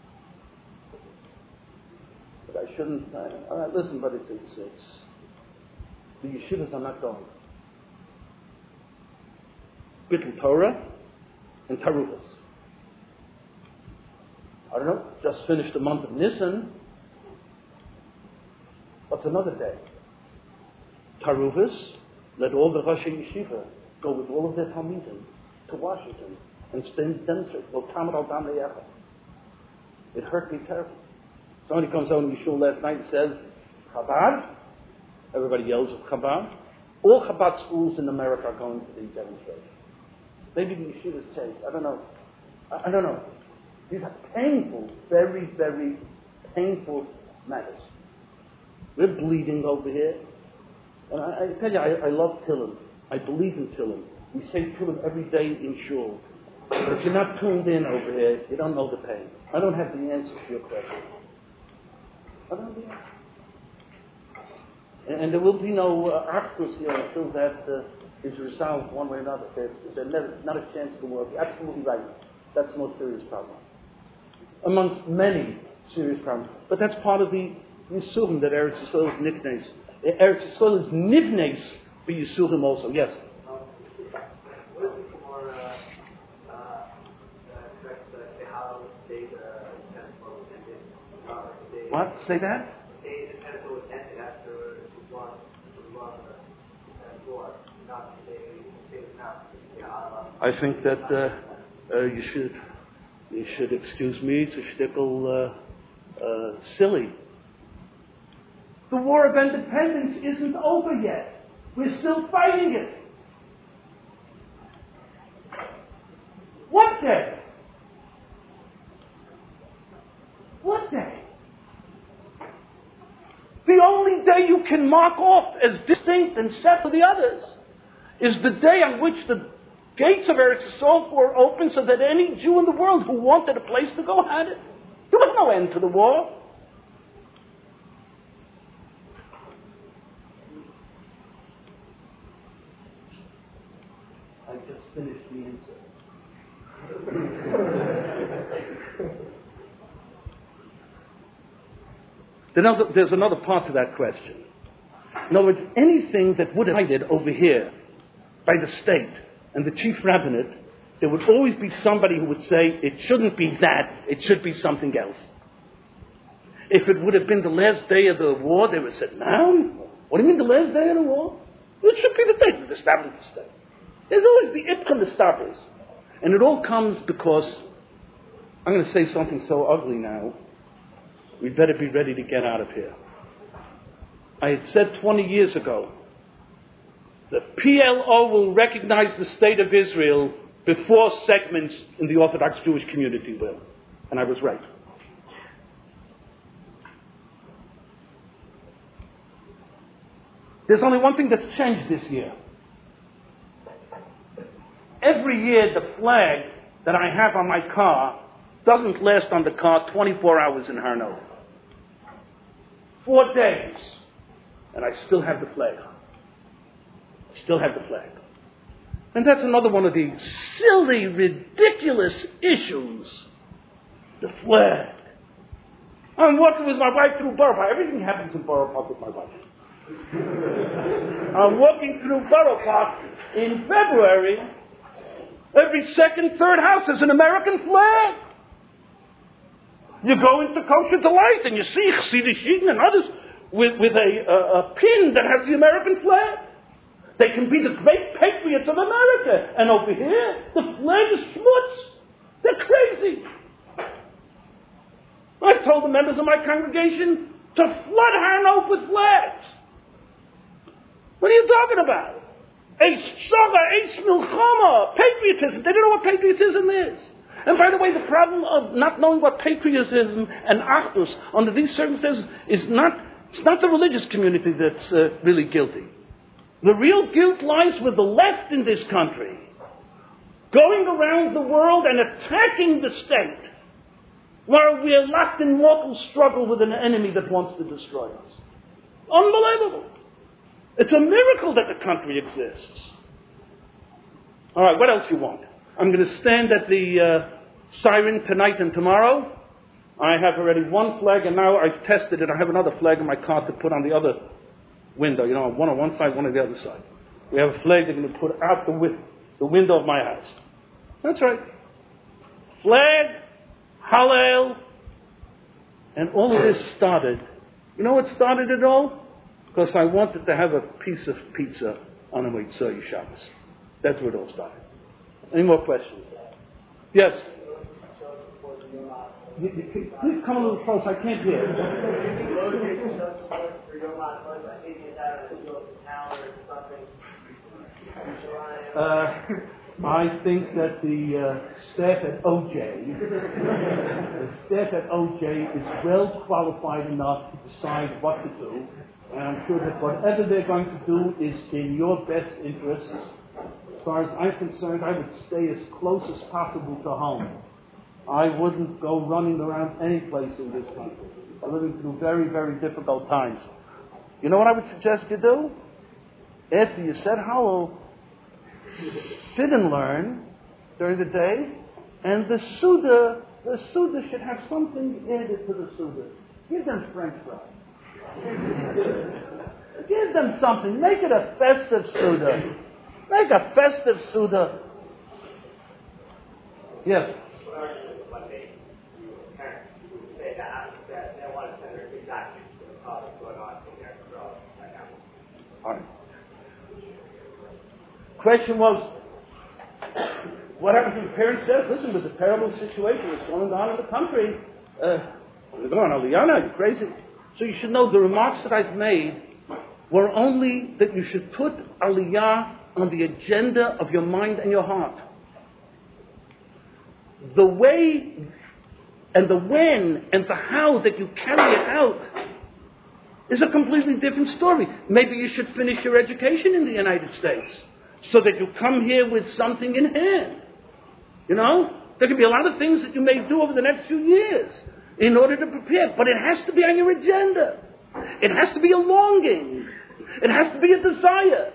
Speaker 1: But I shouldn't... Uh, uh, listen, but it's, it's, it's... The yeshivas are not going. Bittul Torah and Tarufas. I don't know, just finished the month of Nisan. What's another day? Taruvas, let all the Rosh Yeshiva go with all of their Talmidim to Washington and stand demonstrate. Well, Tamar al Dam Le'echa. It hurt me terribly. Somebody comes out in Yeshua last night and says, Chabad? Everybody yells at Chabad. All Chabad schools in America are going to these demonstrations. Maybe the yeshivas change. I don't know. I, I don't know. These are painful, very, very painful matters. We're bleeding over here. And I, I tell you, I, I love Tillim. I believe in Tillim. We say Tillim every day in Shul. But if you're not tuned in over here, you don't know the pain. I don't have the answer to your question. I don't have the answer. And, and there will be no uh, articles here until that uh, is resolved one way or another. There's, there's never, not a chance in the world. You're absolutely right. That's the most serious problem. Amongst many serious problems. But that's part of the Yisurim that Eretz Yisrael is nivnes. Eretz Yisrael is nivnes for Yisurim also. Yes?
Speaker 3: Um,
Speaker 1: What? Say that?
Speaker 3: They intended to attend it after we won, we won the war, not they, they not.
Speaker 1: I think that uh, uh, you should you should excuse me to shtickle uh, uh, silly. The War of Independence isn't over yet. We're still fighting it. What day? What day? The only day you can mark off as distinct and separate from the others is the day on which the gates of Eretz Yisrael were open so that any Jew in the world who wanted a place to go had it. There was no end to the war. I just finished the answer. There's another part to that question. In other words, anything that would have been decided over here by the state and the chief rabbinate, there would always be somebody who would say, it shouldn't be that, it should be something else. If it would have been the last day of the war, they would have said, now? What do you mean the last day of the war? It should be the day to establish the state. There's always the Ipchim Establis. And it all comes because, I'm going to say something so ugly now, we'd better be ready to get out of here. I had said twenty years ago, the P L O will recognize the state of Israel before segments in the Orthodox Jewish community will. And I was right. There's only one thing that's changed this year. Every year the flag that I have on my car doesn't last on the car twenty-four hours in Har Nof. Four days. And I still have the flag. I still have the flag. And that's another one of the silly, ridiculous issues. The flag. I'm walking with my wife through Borough Park. Everything happens in Borough Park with my wife. I'm walking through Borough Park in February. Every second, third house has an American flag. You go into Kosher Delight and you see Chassidish Yidden and others with, with a, a, a pin that has the American flag. They can be the great patriots of America. And over here, the flag is schmutz. They're crazy. I've told the members of my congregation to flood Har Nof with flags. What are you talking about? A saga, a milchama, patriotism. They don't know what patriotism is. And by the way, the problem of not knowing what patriotism and achdus under these circumstances is not, it's not the religious community that's uh, really guilty. The real guilt lies with the left in this country, going around the world and attacking the state, while we are locked in mortal struggle with an enemy that wants to destroy us. Unbelievable. It's a miracle that the country exists. All right, what else do you want? I'm going to stand at the uh, siren tonight and tomorrow. I have already one flag, and now I've tested it. I have another flag in my car to put on the other window. You know, one on one side, one on the other side. We have a flag that I'm going to put out the, wi- the window of my house. That's right. Flag, Hallel, and all of this started. You know what started it all? Because I wanted to have a piece of pizza on a Motzei Shabbos. That's where it all started. Any more questions? Yes? Please come a little close. I can't hear. Uh, I think that the uh, staff at O J, the staff at O J is well qualified enough to decide what to do. And I'm sure that whatever they're going to do is in your best interests. As far as I'm concerned, I would stay as close as possible to home. I wouldn't go running around any place in this country. I'm living through very, very difficult times. You know what I would suggest you do? After you said hello, sit and learn during the day, and the Suda, the Suda should have something added to the Suda. Give them French fries. Give them something. Make it a festive Suda. Make a festive Suda. Yes.
Speaker 3: They want to send their
Speaker 1: question was, what happens if the parent says, listen, there's a terrible situation that's going on in the country. Uh, you're going on Aliyah, you're crazy. So you should know the remarks that I've made were only that you should put Aliyah on the agenda of your mind and your heart. The way and the when and the how that you carry it out is a completely different story. Maybe you should finish your education in the United States so that you come here with something in hand. You know? There could be a lot of things that you may do over the next few years in order to prepare, but it has to be on your agenda. It has to be a longing. It has to be a desire.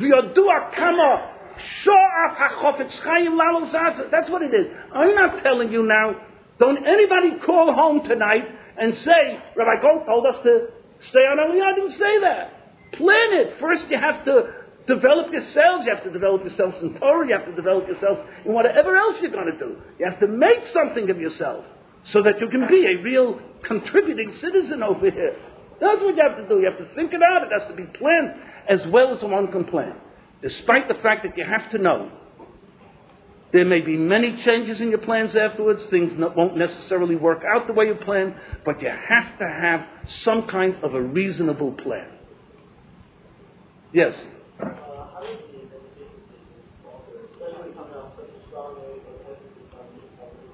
Speaker 1: That's what it is. I'm not telling you now, don't anybody call home tonight and say, Rabbi Gold told us to stay on Aliyah. I didn't say that. Plan it. First you have to develop yourselves. You have to develop yourselves in Torah. You have to develop yourselves in whatever else you're going to do. You have to make something of yourself so that you can be a real contributing citizen over here. That's what you have to do. You have to think it out. It has to be planned as well as one can plan. Despite the fact that you have to know there may be many changes in your plans afterwards. Things not, won't necessarily work out the way you plan, but you have to have some kind of a reasonable plan. Yes?
Speaker 3: Uh, how does the investigation alter, especially when it comes out such a strong way of emphasis on this type of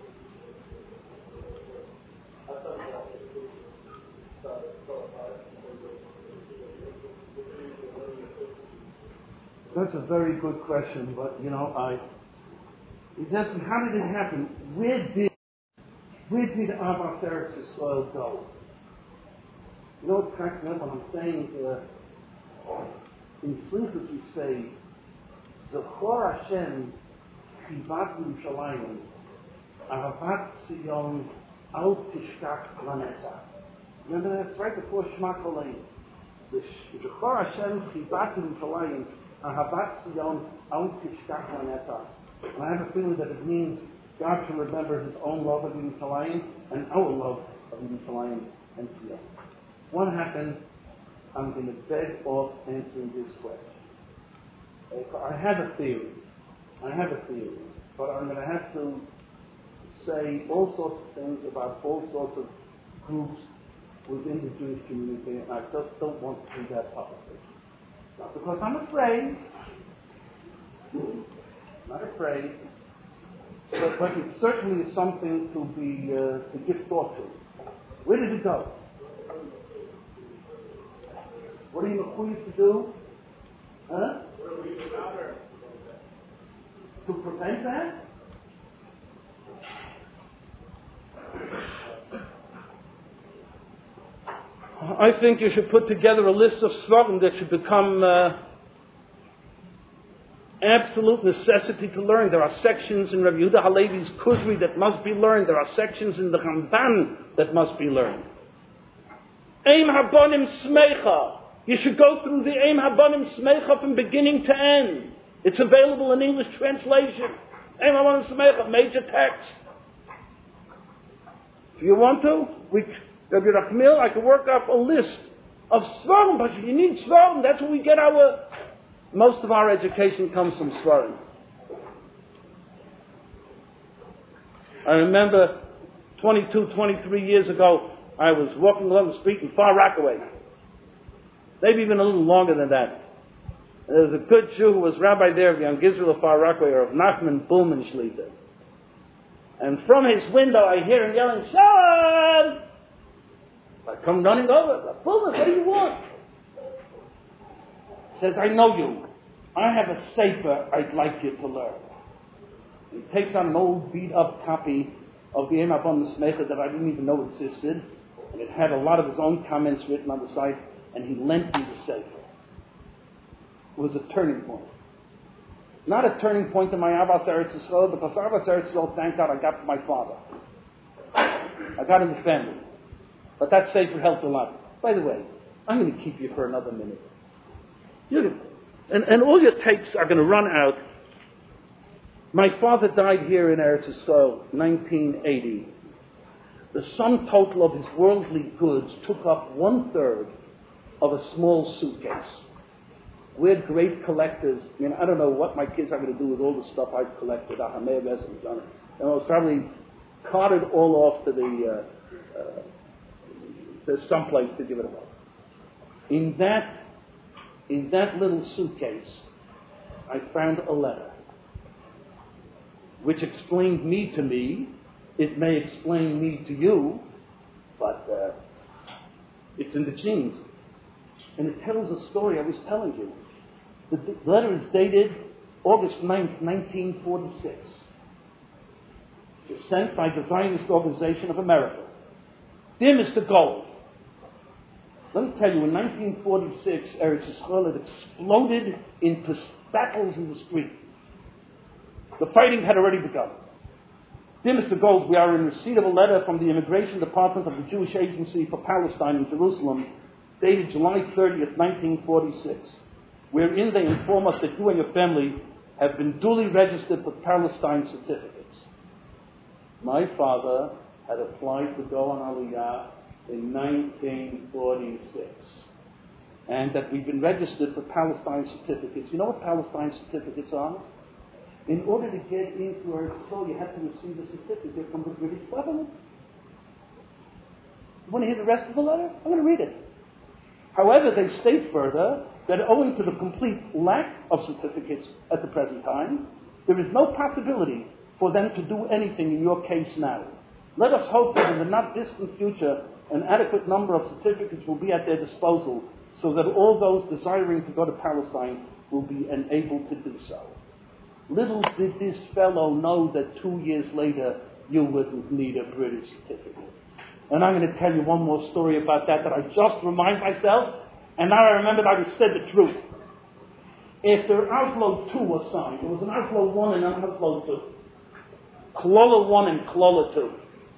Speaker 3: That's something that education started to talk about in terms of
Speaker 1: That's a very good question, but you know, I he's asking how did it happen? Where did where did Ahavas Eretz Yisrael go? You know what cracks me up when I'm saying uh, in Slichus we say Zechor Hashem Chivat Yerushalayim Ahavat Tzion Al Tishkach Lanetzach. Remember that? It's right before Shema Kolein. Zechor Hashem Chivat Yerushalayim Ahavat Tzion Al Tishkach Lanetzach. And I have a feeling that it means God should remember His own love of Yerushalayim and our love of Yerushalayim and Tzion. What happened? I'm going to beg off answering this question. I have a theory. I have a theory. But I'm going to have to say all sorts of things about all sorts of groups within the Jewish community, and I just don't want to do that publicly. Not because I'm afraid. Not afraid. But, but it certainly is something to be uh, to give thought to. Where did it go? What are you required to do? Huh? To prevent that? I think you should put together a list of svarim that should become uh, absolute necessity to learn. There are sections in Rabbi Yehuda Halevi's Kuzri that must be learned. There are sections in the Ramban that must be learned. Eim Habonim Smecha. You should go through the Eim Habonim Smecha from beginning to end. It's available in English translation. Eim Habonim Smecha, major text. If you want to, we, Rabbi Rachmil, I can work up a list of svarim, but you need svarim. That's where we get our, most of our education comes from svarim. I remember twenty-two, twenty-three years ago, I was walking along the street in Far Rockaway. Maybe even a little longer than that. And there was a good Jew who was rabbi there of Young Israel of Far Rockaway, or of Nachman Bullman Shlita. And from his window I hear him yelling, Shalom! I come running over. Bullman, what do you want? He says, I know you. I have a sefer I'd like you to learn. He takes out an old beat-up copy of the Eim Habonim Smecha that I didn't even know existed. And it had a lot of his own comments written on the side. And he lent me the sefer. It was a turning point. Not a turning point in my Ahavas Eretz Yisrael, because Ahavas Eretz Yisrael, thank God, I got from my father. I got in the family. But that sefer helped a lot. By the way, I'm going to keep you for another minute. You, and, and all your tapes are going to run out. My father died here in Eretz Yisrael, nineteen eighty. The sum total of his worldly goods took up one third of a small suitcase. We're great collectors. I mean, I don't know what my kids are going to do with all the stuff I've collected. I may have and done it. And I was probably carted all off to the uh, uh, to someplace to give it away. In that, in that little suitcase, I found a letter which explained me to me. It may explain me to you, but uh, it's in the genes. And it tells a story I was telling you. The d- letter is dated August ninth, nineteen forty-six. It's sent by the Zionist Organization of America. Dear Mister Gold, let me tell you, in nineteen forty-six, Eretz Yisrael had exploded into battles in the street. The fighting had already begun. Dear Mister Gold, we are in receipt of a letter from the Immigration Department of the Jewish Agency for Palestine in Jerusalem, dated July thirtieth, nineteen forty-six, wherein they inform us that you and your family have been duly registered with Palestine certificates. My father had applied to go on Aliyah in nineteen forty-six, and that we've been registered for Palestine certificates. You know what Palestine certificates are? In order to get into our soul, you have to receive a certificate from the British government. You want to hear the rest of the letter? I'm going to read it. However, they state further that owing to the complete lack of certificates at the present time, there is no possibility for them to do anything in your case now. Let us hope that in the not distant future, an adequate number of certificates will be at their disposal so that all those desiring to go to Palestine will be enabled to do so. Little did this fellow know that two years later you wouldn't need a British certificate. And I'm going to tell you one more story about that that I just remind myself, and now I remembered I just said the truth. After Oslo two was signed, there was an Oslo one and an Oslo two. Klola one and Klola two.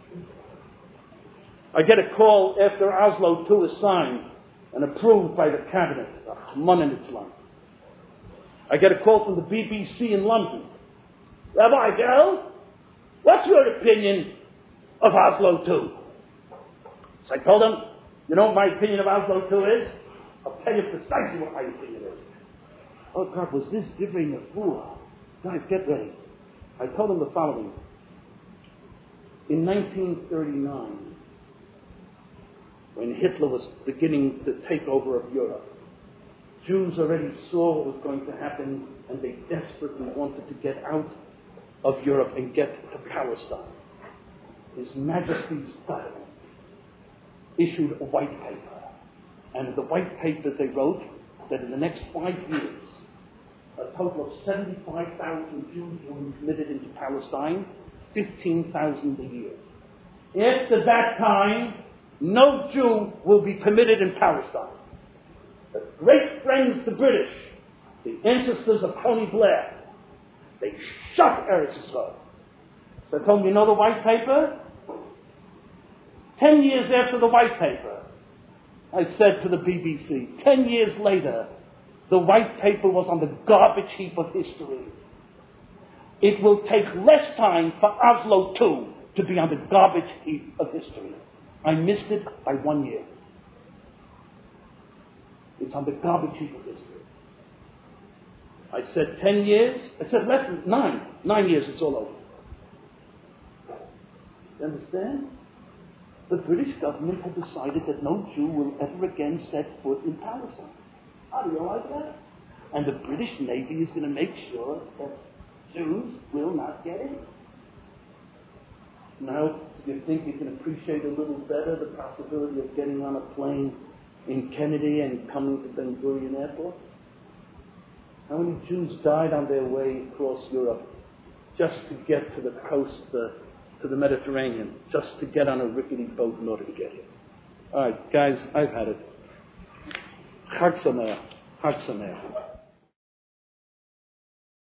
Speaker 1: I get a call after Oslo two is signed and approved by the cabinet. Rahman and Islam. I get a call from the B B C in London. Rabbi Gerald, what's your opinion of Oslo two? So I told him, you know what my opinion of Oslo two is? I'll tell you precisely what my opinion is. Oh God, was this Divrei Nevuah? Guys, get ready. I told him the following. In nineteen thirty-nine, when Hitler was beginning to take over of Europe, Jews already saw what was going to happen, and they desperately wanted to get out of Europe and get to Palestine. His Majesty's government issued a white paper. And in the white paper they wrote that in the next five years, a total of seventy-five thousand Jews will be committed into Palestine, fifteen thousand a year. After that time, no Jew will be permitted in Palestine. The great friends, the British, the ancestors of Tony Blair, they shut Eretz Yisrael. So I told them, you know the white paper? Ten years after the white paper, I said to the B B C, ten years later, the white paper was on the garbage heap of history. It will take less time for Oslo two to be on the garbage heap of history. I missed it by one year. It's on the garbage heap of history. I said ten years. I said less than nine. Nine years, it's all over. You understand? The British government had decided that no Jew will ever again set foot in Palestine. How do you like that? And the British Navy is going to make sure that Jews will not get in. Now, do you think you can appreciate a little better the possibility of getting on a plane in Kennedy and coming to Ben Gurion Airport? How many Jews died on their way across Europe just to get to the coast, uh, to the Mediterranean, just to get on a rickety boat in order to get here? All right, guys, I've had it. Chag Sameach. Chag Sameach.